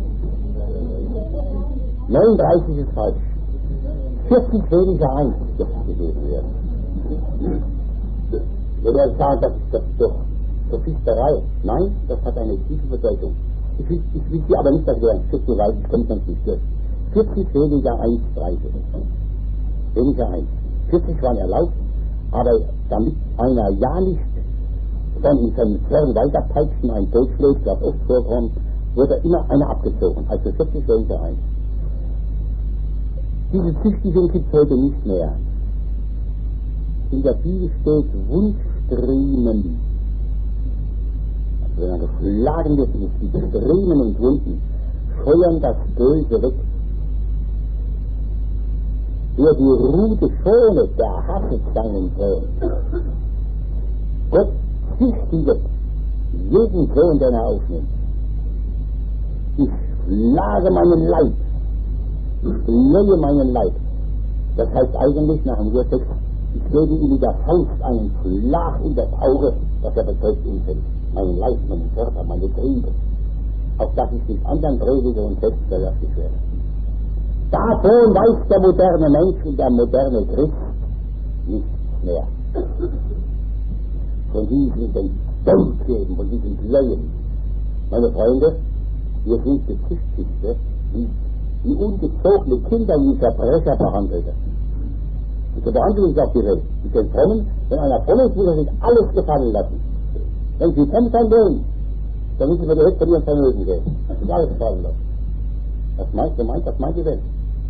39 ist falsch. 40 weniger 1 dürften gegeben werden. Würde er sagen, das ist doch Sophisterei. Nein, das hat eine tiefe Bedeutung. Ich will sie aber nicht erklären. Es tut mir leid, ich komme sonst nicht durch. 40 weniger 1 Streiche. Weniger 1. 40 waren erlaubt, aber damit einer ja nicht von in seinem Zwirn weiterpeitschen ein durchschlägt, was oft vorkommt, wurde immer einer abgezogen. Also 40 weniger 1. Diese Züchtigung gibt es heute nicht mehr. In der Bibel steht Wundstriemen. Also wenn er geschlagen wird, ist die Striemen und Wunden scheuern das Böse weg. Wer die Rute schonet, der hasset seinen Sohn. Gott züchtiget jeden Sohn, den er aufnimmt. Ich schlage meinen Leib. Ich blähe meinen Leib. Das heißt eigentlich nach dem Urtext, ich gebe ihm mit der Faust einen Schlag in das Auge, dass er betäubt umfällt. Meinen Leib, meinen Körper, meine Triebe. Auf dass ich nicht anderen predige und selbst verwerflich werde. Davon weiß der moderne Mensch und der moderne Christ nichts. mehr. Von diesen Denkgeben, von diesen Leuen. Meine Freunde, wir sind das Christlichste, wie ungezogene Kinder wie Verbrecher behandelt. Und so behandeln uns auch die Welt. Sie können kommen, wenn einer fromm ist, muss er sich alles gefallen lassen. Wenn sie fromm sein wollen, dann müssen wir die Hälfte von ihrem Vermögen geben. Das ist alles gefallen lassen. Das meint die Welt.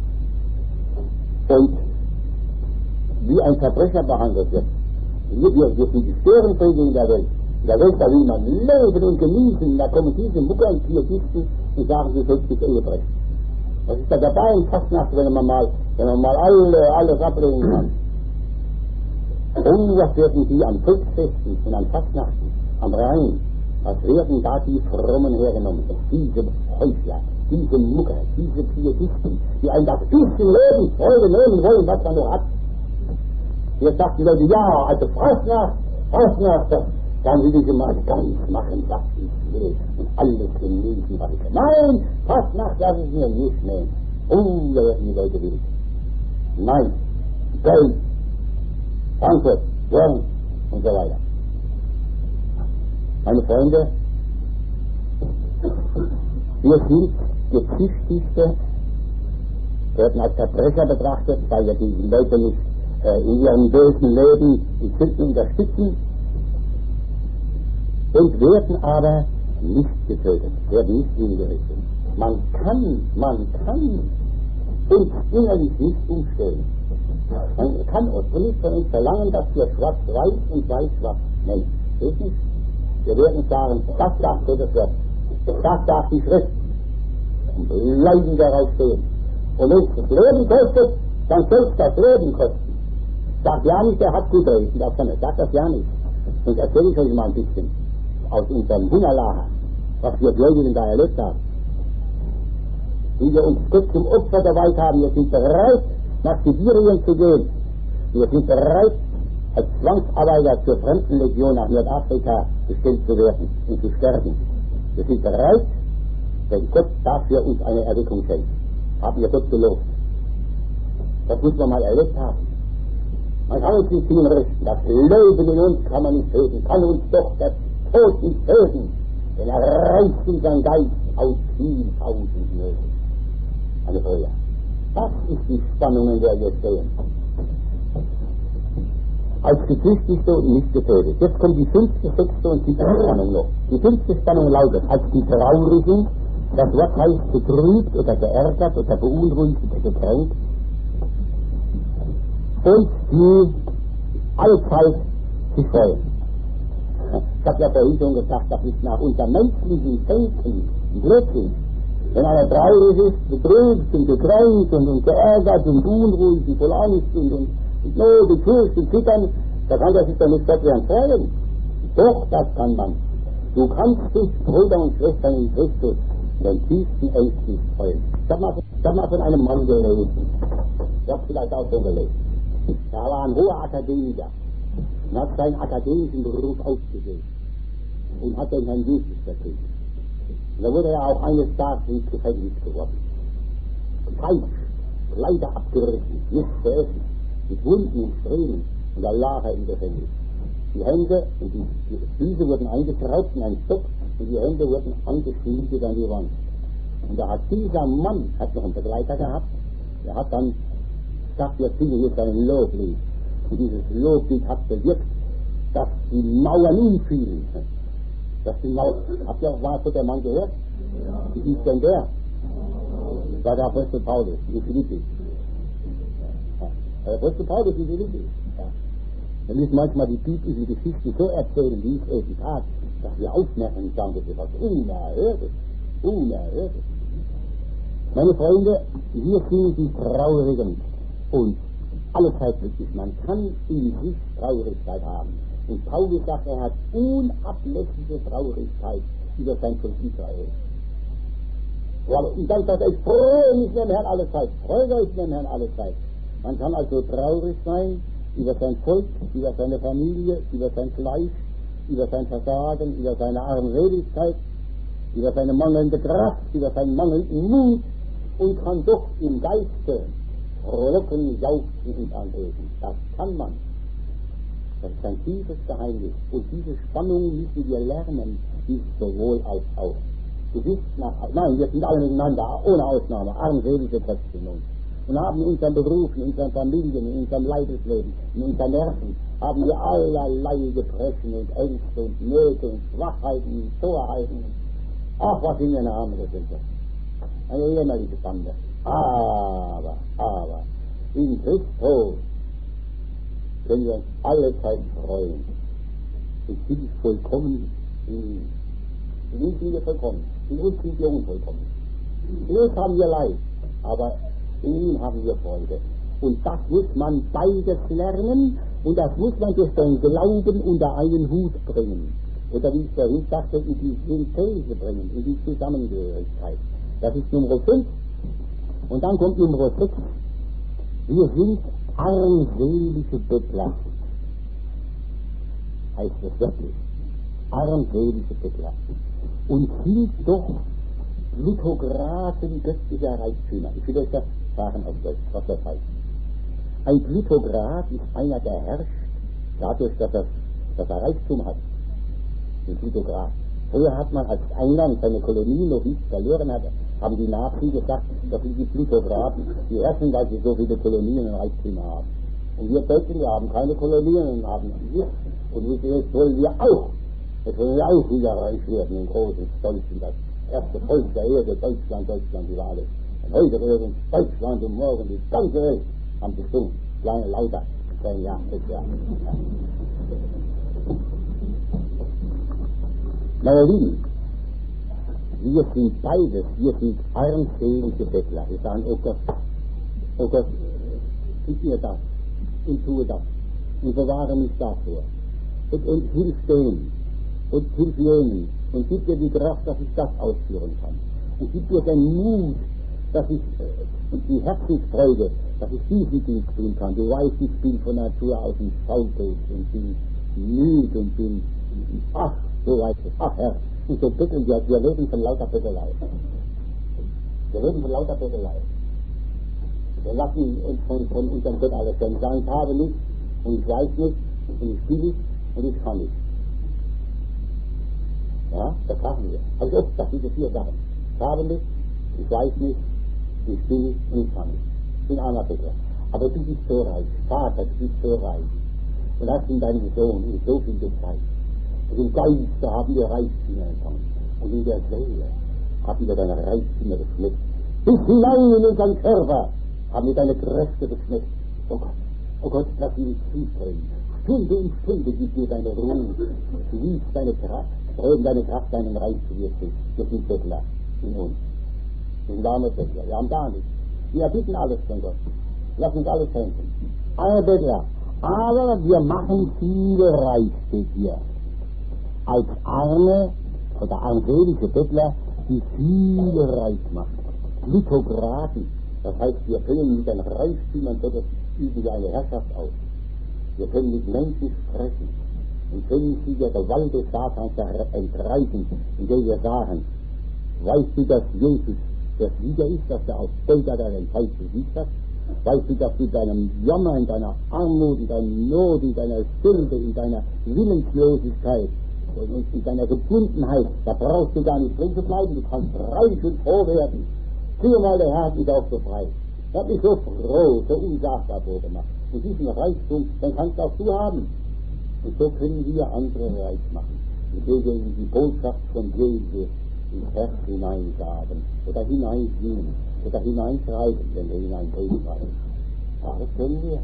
Und wie ein Verbrecher behandelt wird. Wir sind die Störenvögel in der Welt. In der Welt, da will man leben und genießen. Da kommen diese Mucker und Pietisten und sagen, sie sollst dich Ehe brechen. Was ist da dabei in Fastnacht, wenn man mal alles ablehnen kann? Und was werden die an Volksfesten und an Fastnachten am Rhein, was werden da die Frommen hergenommen? Diese Häusler, diese Mucker, diese Pietisten, die einem das bisschen Lebensfreude nehmen wollen, was man noch hat. Jetzt sagt die Leute, ja, also Fastnacht, dann will ich mal ganz machen, was ich will und alles genießen, was ich will. Nein, Fastnacht lasse ich mir nicht nehmen. Da werden die Leute wild. Nein, Köln, Frankfurt, Bern und so weiter. Meine Freunde, wir sind gezüchtigte, werden als Verbrecher betrachtet, weil wir die Leute nicht in ihrem bösen Leben die Sünden unterstützen und werden aber nicht getötet, werden nicht hingerichtet. Man kann uns innerlich nicht umstellen. Man kann uns nicht von uns verlangen, dass wir schwarz-weiß und weiß-schwarz nennen. Geht nicht. Wir werden sagen, das sagt Gottes Wort, das sagt die Schrift und bleiben darauf stehen. Und wenn es das Leben kostet, dann soll es das Leben kosten. Sagt ja nicht, er hat gut reden, sagt das ja nicht. Und erzähle ich euch mal ein bisschen aus unserem Hungerlager, was wir Gläubigen da erlebt haben. Wie wir uns Gott zum Opfer geweiht haben, wir sind bereit, nach Sibirien zu gehen. Wir sind bereit, als Zwangsarbeiter zur Fremdenlegion nach Nordafrika gestellt zu werden und zu sterben. Wir sind bereit, wenn Gott dafür uns eine Erweckung schenkt. Haben wir Gott gelobt. Das muss man mal erlebt haben. Man kann uns nicht hinrichten. Das Leben in uns kann man nicht töten. Kann uns doch der Tod nicht töten. Denn er reißt unseren Geist aus 10.000 Nöten. Eine Brüder. Das ist die Spannung, in der wir stehen. Als Gezüchtigte und nicht getötet. Jetzt kommt die 5., 6. und 7. Spannung noch. Die 5. Spannung lautet, als die Traurigen, das Wort heißt betrübt oder geärgert oder beunruhigt oder gekränkt, und die allzeit sich freuen. Ich habe ja vorhin schon gesagt, das ist nach unserem menschlichen Denken Blödsinn. Wenn einer traurig ist, betrübt und gekränkt und geärgert und unruhig und voll Angst und Not und Furcht und Zittern, da kann er sich doch nicht fortwährend freuen. Doch, das kann man. Du kannst dich, Brüder und Schwestern in Christus, den tiefsten Ängsten freuen. Ich hab mal von einem Mann gelesen. Ich habe vielleicht auch schon gelesen. Er war ein hoher Akademiker und hat seinen akademischen Beruf ausgeübt und hat den Herrn Jesus vertreten. Und da wurde er auch eines Tages ins Gefängnis geworfen. Falsch, Kleider abgerissen, nichts zu essen, mit Wunden und Striemen, und da lag er im Gefängnis. Die Hände und die Füße wurden eingeschraubt in einen Stock und die Hände wurden angeschmiedet an die Wand. Und da hat dieser Mann, hat noch einen Begleiter gehabt, der hat dann gesagt, wir singen jetzt ein Loblied. Und dieses Loblied hat bewirkt, dass die Mauern umfielen. Habt ihr auch was von der Mann gehört? Ja. Wie hieß denn der? Das war der Apostel Paulus in Philippi. Ja. Der Apostel Paulus in Philippi. Ja. Wir müssen manchmal die biblischen Geschichten so erzählen, wie es eben tat, dass wir aufmerken und sagen, das ist was Unerhörtes. Unerhörtes. Meine Freunde, wir sind die Traurigen. Und allezeit glücklich. Man kann in sich Traurigkeit haben. Und Paulus sagt, er hat unablässige Traurigkeit über sein Volk Israel. Und dann sagt er, ich freue mich in dem Herrn allezeit. Freue euch in dem Herrn allezeit. Man kann also traurig sein über sein Volk, über seine Familie, über sein Fleisch, über sein Versagen, über seine Armseligkeit, über seine mangelnde Kraft, über seinen mangelnden Mut und kann doch im Geiste frohen, jauchzen und anbeten. Das kann man. Das ist ein tiefes Geheimnis. Und diese Spannung müssen wir lernen, ist sowohl als auch. Du bist nein, wir sind alle miteinander, ohne Ausnahme, armselige Christen in uns. Und haben in unseren Berufen, in unseren Familien, in unserem Leibesleben, in unseren Nerven, haben wir allerlei Gebrechen und Ängste und Nöte und Schwachheiten und Torheiten. Ach, was in den Armen das sind. Eine jämmerliche Bande. Aber, in Christus können wir uns alle Zeit freuen. Und sind vollkommen in ihm. In uns sind wir vollkommen. In uns sind wir unvollkommen. In uns haben wir Leid, aber in ihm haben wir Freude. Und das muss man beides lernen, und das muss man durch den Glauben unter einen Hut bringen. Oder wie ich vorhin sagte, in die Synthese bringen, in die Zusammengehörigkeit. Das ist Nummer 5. Und dann kommt Nummer 6. Wir sind armselige Bettler. Heißt das wirklich? Armselige Bettler. Und sind doch Plutokraten göttlicher Reichtümer. Ich will euch das sagen auf Deutsch, was das heißt. Ein Plutokrat ist einer, der herrscht, dadurch, dass er Reichtum hat. Ein Plutokrat. Früher hat man, als England seine Kolonien noch nicht verloren hat, haben die Nazis gesagt, das sind die Plutokraten, die herrschen, weil sie so viele Kolonien und Reichtümer haben. Und wir Deutschen, wir haben keine Kolonien und haben nichts. Und jetzt wollen wir auch wieder reich werden und groß und stolz wie das erste Volk der Erde, Deutschland über alles. Und heute rührt uns Deutschland und morgen die ganze Welt, haben sie gesungen, kleine lauter, ja. Meine Lieben, wir sind beides, wir sind armselige Bettler. Wir sagen, oh Gott, gib mir das und tue das und bewahre mich dafür und hilf denen und hilf jenen und gib dir die Kraft, dass ich das ausführen kann und gib dir den Mut, dass ich und die Herzensfreude, dass ich diesen Dienst tun kann. Du weißt, ich bin von Natur aus ein Faulpelz und bin müde und bin, ach, so weißt du, ach Herr, und so betteln wir leben von lauter Bettelei. Wir lassen uns von unserem Gott alles sagen. Sagen, ich habe nichts und ich weiß nicht und ich will nicht und ich kann nicht. Ja, das sagen wir. Also oft, das sind die 4 Sachen. Ich habe nichts, ich weiß nicht, ich will nicht und ich kann nicht. Ich bin armer Bettler. Aber du bist so reich, Vater, du bist so reich. Und hast in deinem Sohn in so viel gezeigt. Und im Geiste haben wir Reichtümer empfangen. Und in der Seele haben wir deine Reichtümer geschmeckt. Bis hinein in unseren Körper haben wir deine Kräfte geschmeckt. Oh Gott, lass mich zubringen. Stunde um Stunde gibt dir deine Ruhe. Du liebst deine Kraft, strömen deine Kraft deinen Reich zu dir zu. Wir sind Bettler in uns. Wir sind arme Bettler. Wir haben gar nichts. Wir erbitten alles von Gott. Lass uns alles schenken. Arme Bettler. Aber wir machen viele reich, steht hier. Als arme oder armselige Bettler, die viele reich machen. Plutokraten. Das heißt, wir können mit den Reichtümern Gottes üben wir eine Herrschaft aus. Wir können mit Menschen sprechen und können sie der Gewalt des Satans entreißen, indem wir sagen, weißt du, dass Jesus der Sieger ist, dass er auf Golgatha den Feind besiegt hat? Weißt du, dass du in deinem Jammer, in deiner Armut, in deiner Not, in deiner Sünde, in deiner Willenslosigkeit und in deiner Gebundenheit, da brauchst du gar nicht drin zu bleiben, du kannst reich und froh werden. Sieh mal, der Herr hat mich auch befreit. Er hat mich so froh, so unsagbar froh gemacht. Und diesen Reichtum, dann kannst auch du haben. Und so können wir andere reich machen, indem wir ihnen die Botschaft von Jesus ins Herz hineinsagen oder hineinsingen oder hineinschreiben, wenn wir hineinbringen wollen. Ja, das können wir.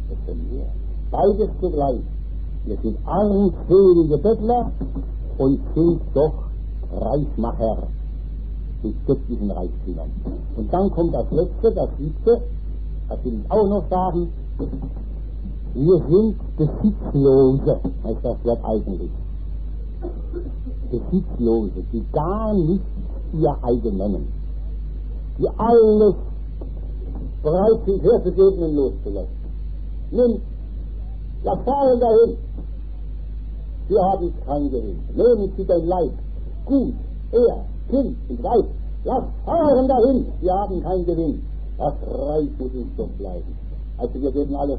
Beides zugleich. Wir sind armselige Bettler und sind doch Reichmacher mit göttlichen Reichtümern. Und dann kommt das Letzte, das 7., das will ich auch noch sagen, wir sind Besitzlose, heißt das Wort eigentlich. Besitzlose, die gar nicht ihr eigen nennen, die alles bereit sind herzugeben und loszulassen. Nimm, lass fahren dahin, wir haben keinen Gewinn. Nehmen Sie dein Leib, Gut, Kind und Weib, lass fahren dahin, wir haben keinen Gewinn. Das Reich muss uns doch bleiben. Also wir geben alles her.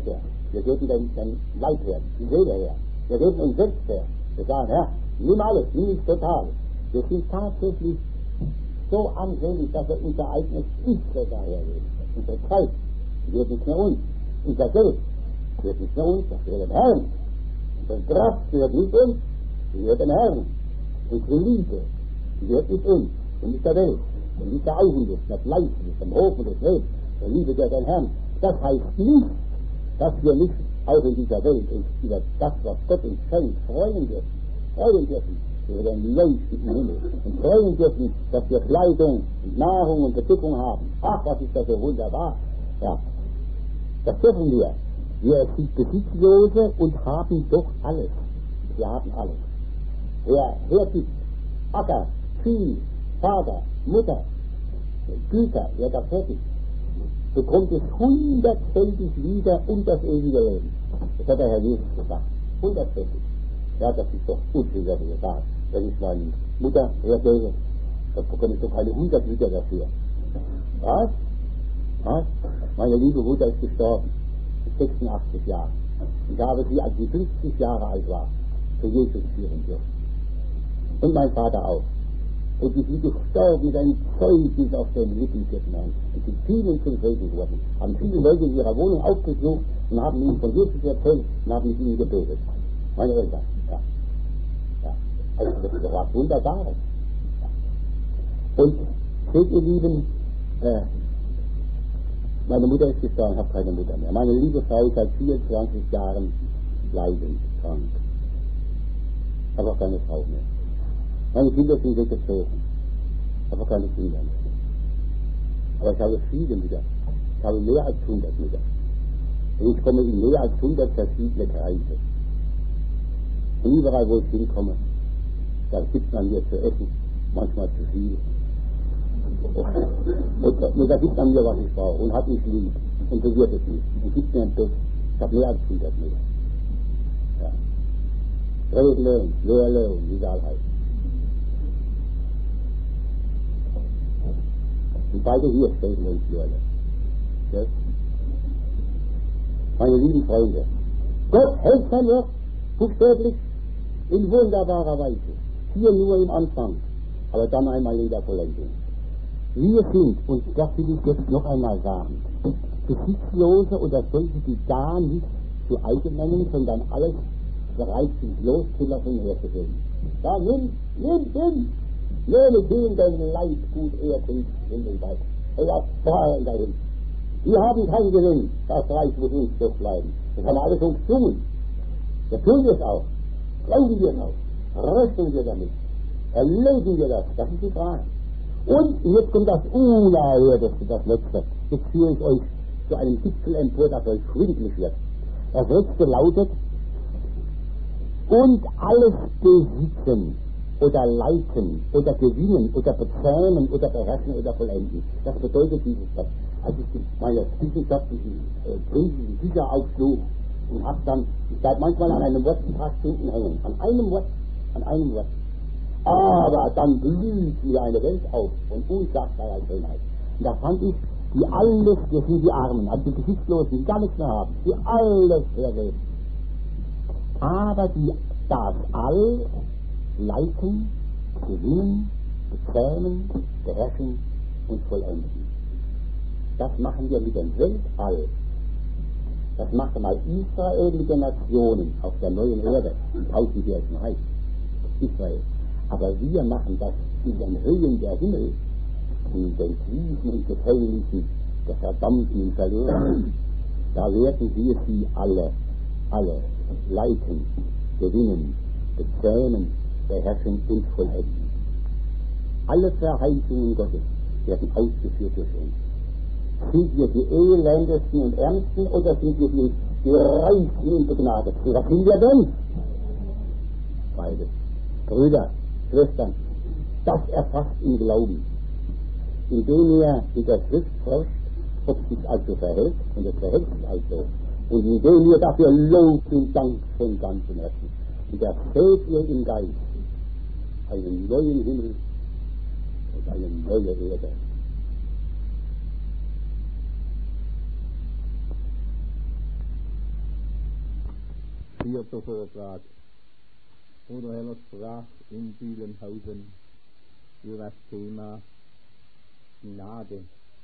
Wir geben den Leib her, die Seele her. Wir geben uns selbst her. Wir sagen, Herr, nimm alles, nimm mich total. Wir sind tatsächlich so ansehnlich, dass wir unser eigenes Ich sogar hergeben. Unsere Zeit gehört nicht mehr uns. Unser Geld gehört nicht mehr uns, das gehört dem Herrn. Unsere Kraft gehört nicht uns, die gehört dem Herrn. Unsere Liebe gehört nicht uns und nicht der Welt. Und nicht der Augenlust, das Leiblich, dem Hof und des Lebens. Der Liebe gehört dem Herrn. Das heißt nicht, dass wir nicht auch in dieser Welt uns über das, was Gott uns schenkt, freuen dürfen über den leuchtenden Himmel und freuen dürfen, dass wir Kleidung und Nahrung und Bedeckung haben. Ach, was ist das so wunderbar. Ja, das dürfen wir. Wir sind Besitzlose und haben doch alles. Wir haben alles. Wer hergibt, Acker, Vieh, Vater, Mutter, Güter, wer das hergibt, bekommt es 100-fältig wieder und das ewige Leben. Das hat der Herr Jesus gesagt. 100-fältig. Ja, das ist doch unsicher gesagt. Wenn ich meine Mutter hergebe, dann bekomme ich doch keine 100 Liter dafür. Was? Was? Meine liebe Mutter ist gestorben. Mit 86 Jahren. Ich habe sie, als sie 50 Jahre alt war, zu Jesus führen dürfen. Und mein Vater auch. Und die sind gestorben mit einem Zeugnis auf den Lippen für den Herrn. Und sind vielen zum Segen geworden. Haben viele Leute in ihrer Wohnung aufgesucht und haben ihnen von Jesus erzählt und haben mit ihnen gebetet. Meine Eltern, ja. Ja. Also das ist was Wunderbares. Ja. Und seht ihr Lieben, meine Mutter ist gestorben, ich habe keine Mutter mehr. Meine liebe Frau ist seit 24 Jahren leidend, krank. Ich habe auch keine Frau mehr. Meine Kinder sind weggezogen. Ich habe auch keine Kinder mehr. Aber ich habe viele Mütter. Ich habe mehr als 100 Mütter. Und ich komme in mehr als 100 verschiedene Kreise. Und überall, wo ich hinkomme, da gibt man mir zu essen, manchmal zu viel. Und da gibt man mir, was ich brauche, und hat mich lieb, und so wird es nicht. Und gibt mir ein Bett. Ich habe mehr als 100 Mütter. Ja. Redlöhn, Lehrlöhn, wie das heißt. Und beide hier stehen uns Leute. Ja? Meine lieben Freunde, Gott hält sein Wort, buchstäblich, in wunderbarer Weise. Hier nur im Anfang, aber dann einmal in der Vollendung. Wir sind, und das will ich jetzt noch einmal sagen, Besitzlose oder solche, die gar nicht zu eigen nennen, sondern alles bereit sind, Loskiller von herzugeben. Da nimm, nehme hin dein Leib gut Erding in den Wald. Ja, fahren dahin. Wir haben keinen Gewinn, das Reich muss uns durchbleiben. Das haben wir alle schon gesungen. Wir tun wir es auch. Glauben wir es auch. Rechnen wir damit. Erleben wir das. Das ist die Frage. Und jetzt kommt das Unerhörteste, das Letzte. Jetzt führe ich euch zu einem Gipfel empor, das euch schwindelig wird. Das Letzte lautet, und alles besitzen oder leiten oder gewinnen oder bezähmen oder beherrschen oder vollenden. Das bedeutet dieses Satz. Als ich meine wissenschaftlichen griechischen Bücher aufschlug und hab dann, ich bleib manchmal an einem Wort ein paar Stunden hängen. An einem Wort. Aber dann blüht mir eine Welt auf von unsagbarer Schönheit. Und da fand ich, die alles, das sind die Armen, also die Gesichtslosen, die gar nichts mehr haben, die alles hergeben. Aber die das all leiten, gewinnen, bezähmen, beherrschen und vollenden. Das machen wir mit dem Weltall. Das macht einmal Israel mit den Nationen auf der neuen Erde, draußen wie es schon heißt, Israel. Aber wir machen das in den Höhen der Himmel, in den Tiefen und Gefängnissen der Verdammten und Verlorenen. Da werden wir sie alle leiten, gewinnen, bezähmen, beherrschen und vollenden. Alle Verheißungen Gottes werden ausgeführt durch uns. Sind wir die elendesten und ärmsten oder sind wir die reichsten und begnadetsten? Was sind wir denn? Beides. Brüder, Schwestern, das erfasst im Glauben, indem ihr in der Schrift forscht, ob sich also verhält, und es verhält sich also, und indem ihr dafür Lob und Dank von ganzem Herzen. Und erfüllt ihr im Geist einen neuen Himmel und eine neue Erde. vierter Vortrag. Bruder Heller sprach in Bühlenhausen über das Thema Gnade.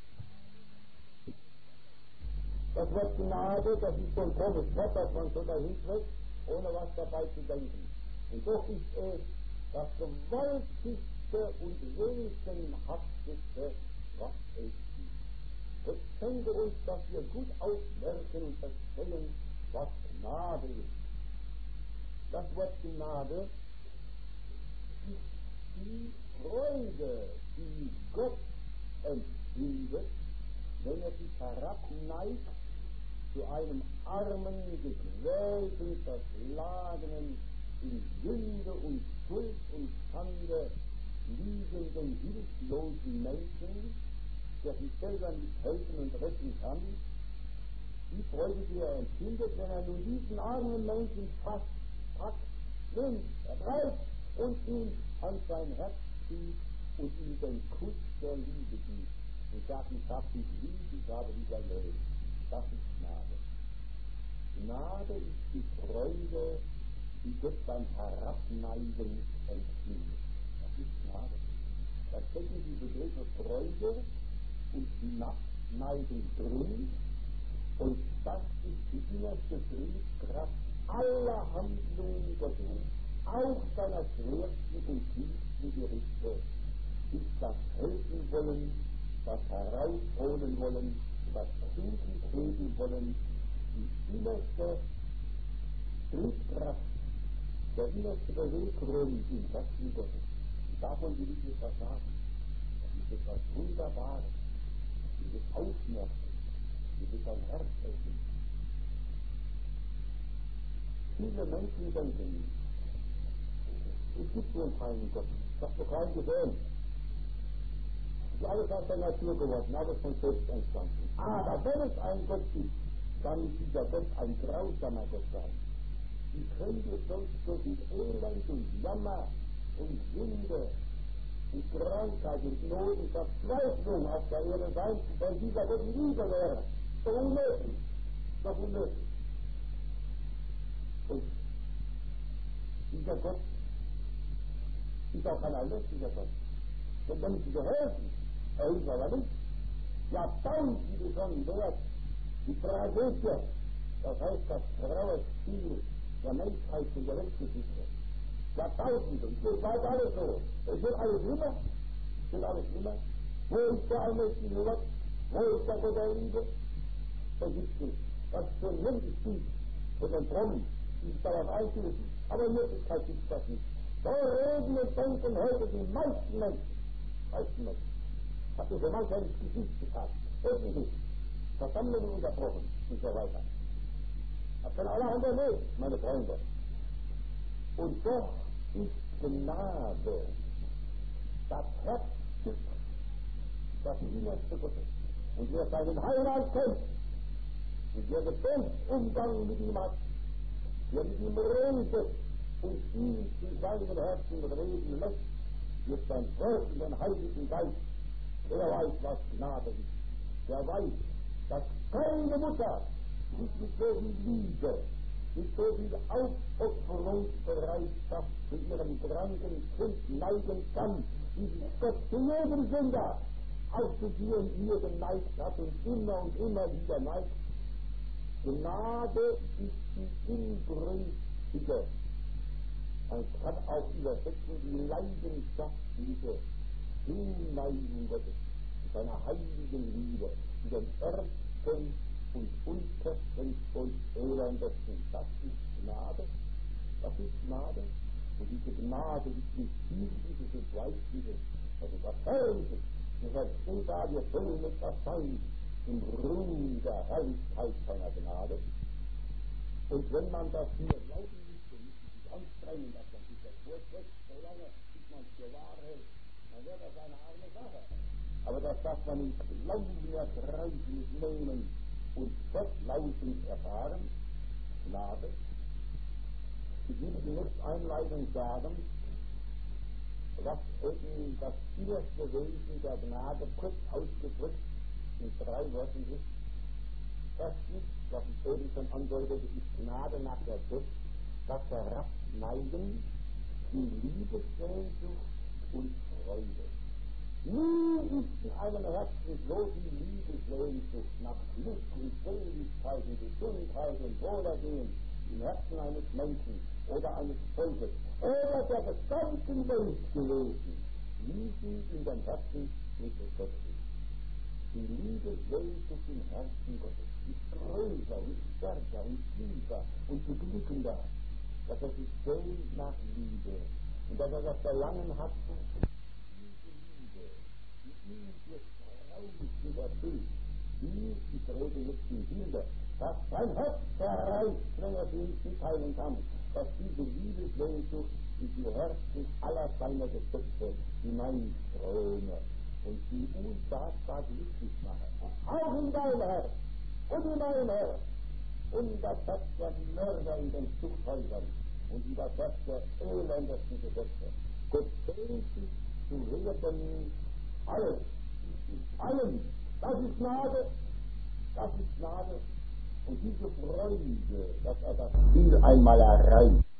Das Wort Gnade, das ist so ein krummes Wort, das man so dahin trägt, ohne was dabei zu denken. Und doch ist es das gewaltigste und wesenhafteste, was es gibt. Es schenke uns, dass wir gut ausmerken und verstehen, was Gnade ist. Das Wort Gnade ist die Freude, die Gott empfindet, wenn er sich herabneigt zu einem armen, gequälten, verschlagenen, in Sünde und Schuld und Schande liegenden, hilflosen Menschen, der sich selber nicht helfen und retten kann. Die Freude, die er empfindet, wenn er nun diesen armen Menschen fasst, packt, nimmt, ergreift und ihn an sein Herz zieht und ihm den Kuss der Liebe gibt und sagt, ich habe dich lieb, ich habe dich erlöst. Das ist Gnade. Gnade ist die Freude, die Gott beim Herabneigen empfindet. Das ist Gnade. Da stecken die Begriffe Freude und die Neigung drin, und das ist die innerste Triebkraft aller Handlungen Gottes, auch seiner schwersten und tiefsten Gerichte, ist das helfen wollen, das herausholen wollen, das Frieden treten wollen, die innerste Triebkraft, der innerste Beweggrund im Herzen Gottes. Und davon will ich etwas sagen. Das ist etwas Wunderbares, dieses Aufmerken, dieses ein Herz öffnen. Viele Menschen denken, es gibt so einen Gott, das hat doch keinen gesehen. Das ist alles aus der Natur geworden, alles von selbst entstanden. Aber wenn es einen Gott gibt, dann ist dieser Gott ein grausamer Gott sein. Wie könnt ihr sonst so viel Elend und Jammer und Sünde und Krankheit und Not und Verzweiflung auf der Erde sein, wenn dieser Gott Liebe wäre? Doch unmöglich. Doch unmöglich. Und dieser Gott ist auch ein allmächtiger Gott. Denn wenn sie helfen, er ist aber nicht. Ja, tausende schon wert, die Tragödie, das heißt das Trauerspiel der Menschheit und der Weltgeschichte. Ja, tausende, das bleibt alles so. Es wird alles immer, es wird alles immer. Wo ist der allmächtige Gott? Wo ist der Gott der Liebe? Da gibt es das für den Menschen gibt, für den Frommen, die sich darauf einschließen. Aber in Wirklichkeit gibt es das nicht. So reden und denken heute die meisten Menschen. Hat mir so mancher ins Gesicht gesagt. Öffentlich. Versammlungen unterbrochen und so weiter. Das können alle anderen nicht, meine Freunde. Und doch ist Gnade das Herzstück, das Innerste Gottes. Und wer seinen Heiland kennt, und wer den Umgang mit ihm hat, wer mit ihm redet und ihn zu seinem Herzen reden lässt, wird sein Volk in den Heiligen Geist. Der weiß, was Gnade ist. Der weiß, dass keine Mutter sich mit so viel Liebe, mit so viel Aufopferungsbereitschaft zu ihrem kranken Kind neigen kann, wie sich Gott zu jedem Sünder auszuführen ihr geneigt hat und immer wieder neigt. Gnade ist die inbrünstige, man kann auch übersetzen, die leidenschaftliche Hinneigung Gottes, mit seiner heiligen Liebe, die den Ersten und Untersten und Elendesten. Das ist Gnade. Das ist Gnade. Und diese Gnade ist nicht Tiefliches und Weitliches, also das Herrliches. Das heißt, und da wir füllen mit Erscheint im Ruhm der Herrlichkeit seiner Gnade. Und wenn man das nur glauben müsste, müsste sich anstrengen, dass man sich das vorstellt, solange bis man es für wahr hält, dann wäre das eine arme Sache. Aber das darf man in Glauben ergreifend nehmen und Gott lautend erfahren, Gnade. Ich will die nächste Einleitung sagen, was eben das erste Wesen der Gnade kurz ausgedrückt in 3 Worten ist. Erstens, was ich eben schon andeutete, ist Gnade nach der Selbst das Herabneigen in Liebessehnsucht und Freude. Nie ist in einem Herzen so viel Liebessehnsucht nach Glück und Seligkeit und Gesundheit und Wohlergehen im Herzen eines Menschen oder eines Volkes oder der gesamten Welt gewesen, wie sie in den Herzen Christus Gottes ist. Die Liebessehnsucht im Herzen Gottes ist größer und stärker und tiefer und beglückender, dass er sich sehnt nach Liebe und dass er das Verlangen hat, diese Liebe, die ihn jetzt traurig erfüllt, die, ich rede jetzt in Bilder, dass sein Herz zerreißt, wenn er sie nicht mitteilen kann, dass diese Liebessehnsucht in die Herzen aller seiner Gesetze hineinströme und sie unsagbar glücklich mache. Auch in dein Herz und in mein Herz und das Herz der Mörder in den Zuchthäusern und in das Herz der elendesten Gesetze. Gott sehnt sich zu werden alles, allen. Das ist Gnade, das ist Gnade. Und diese Freude, dass er das Ziel einmal erreicht,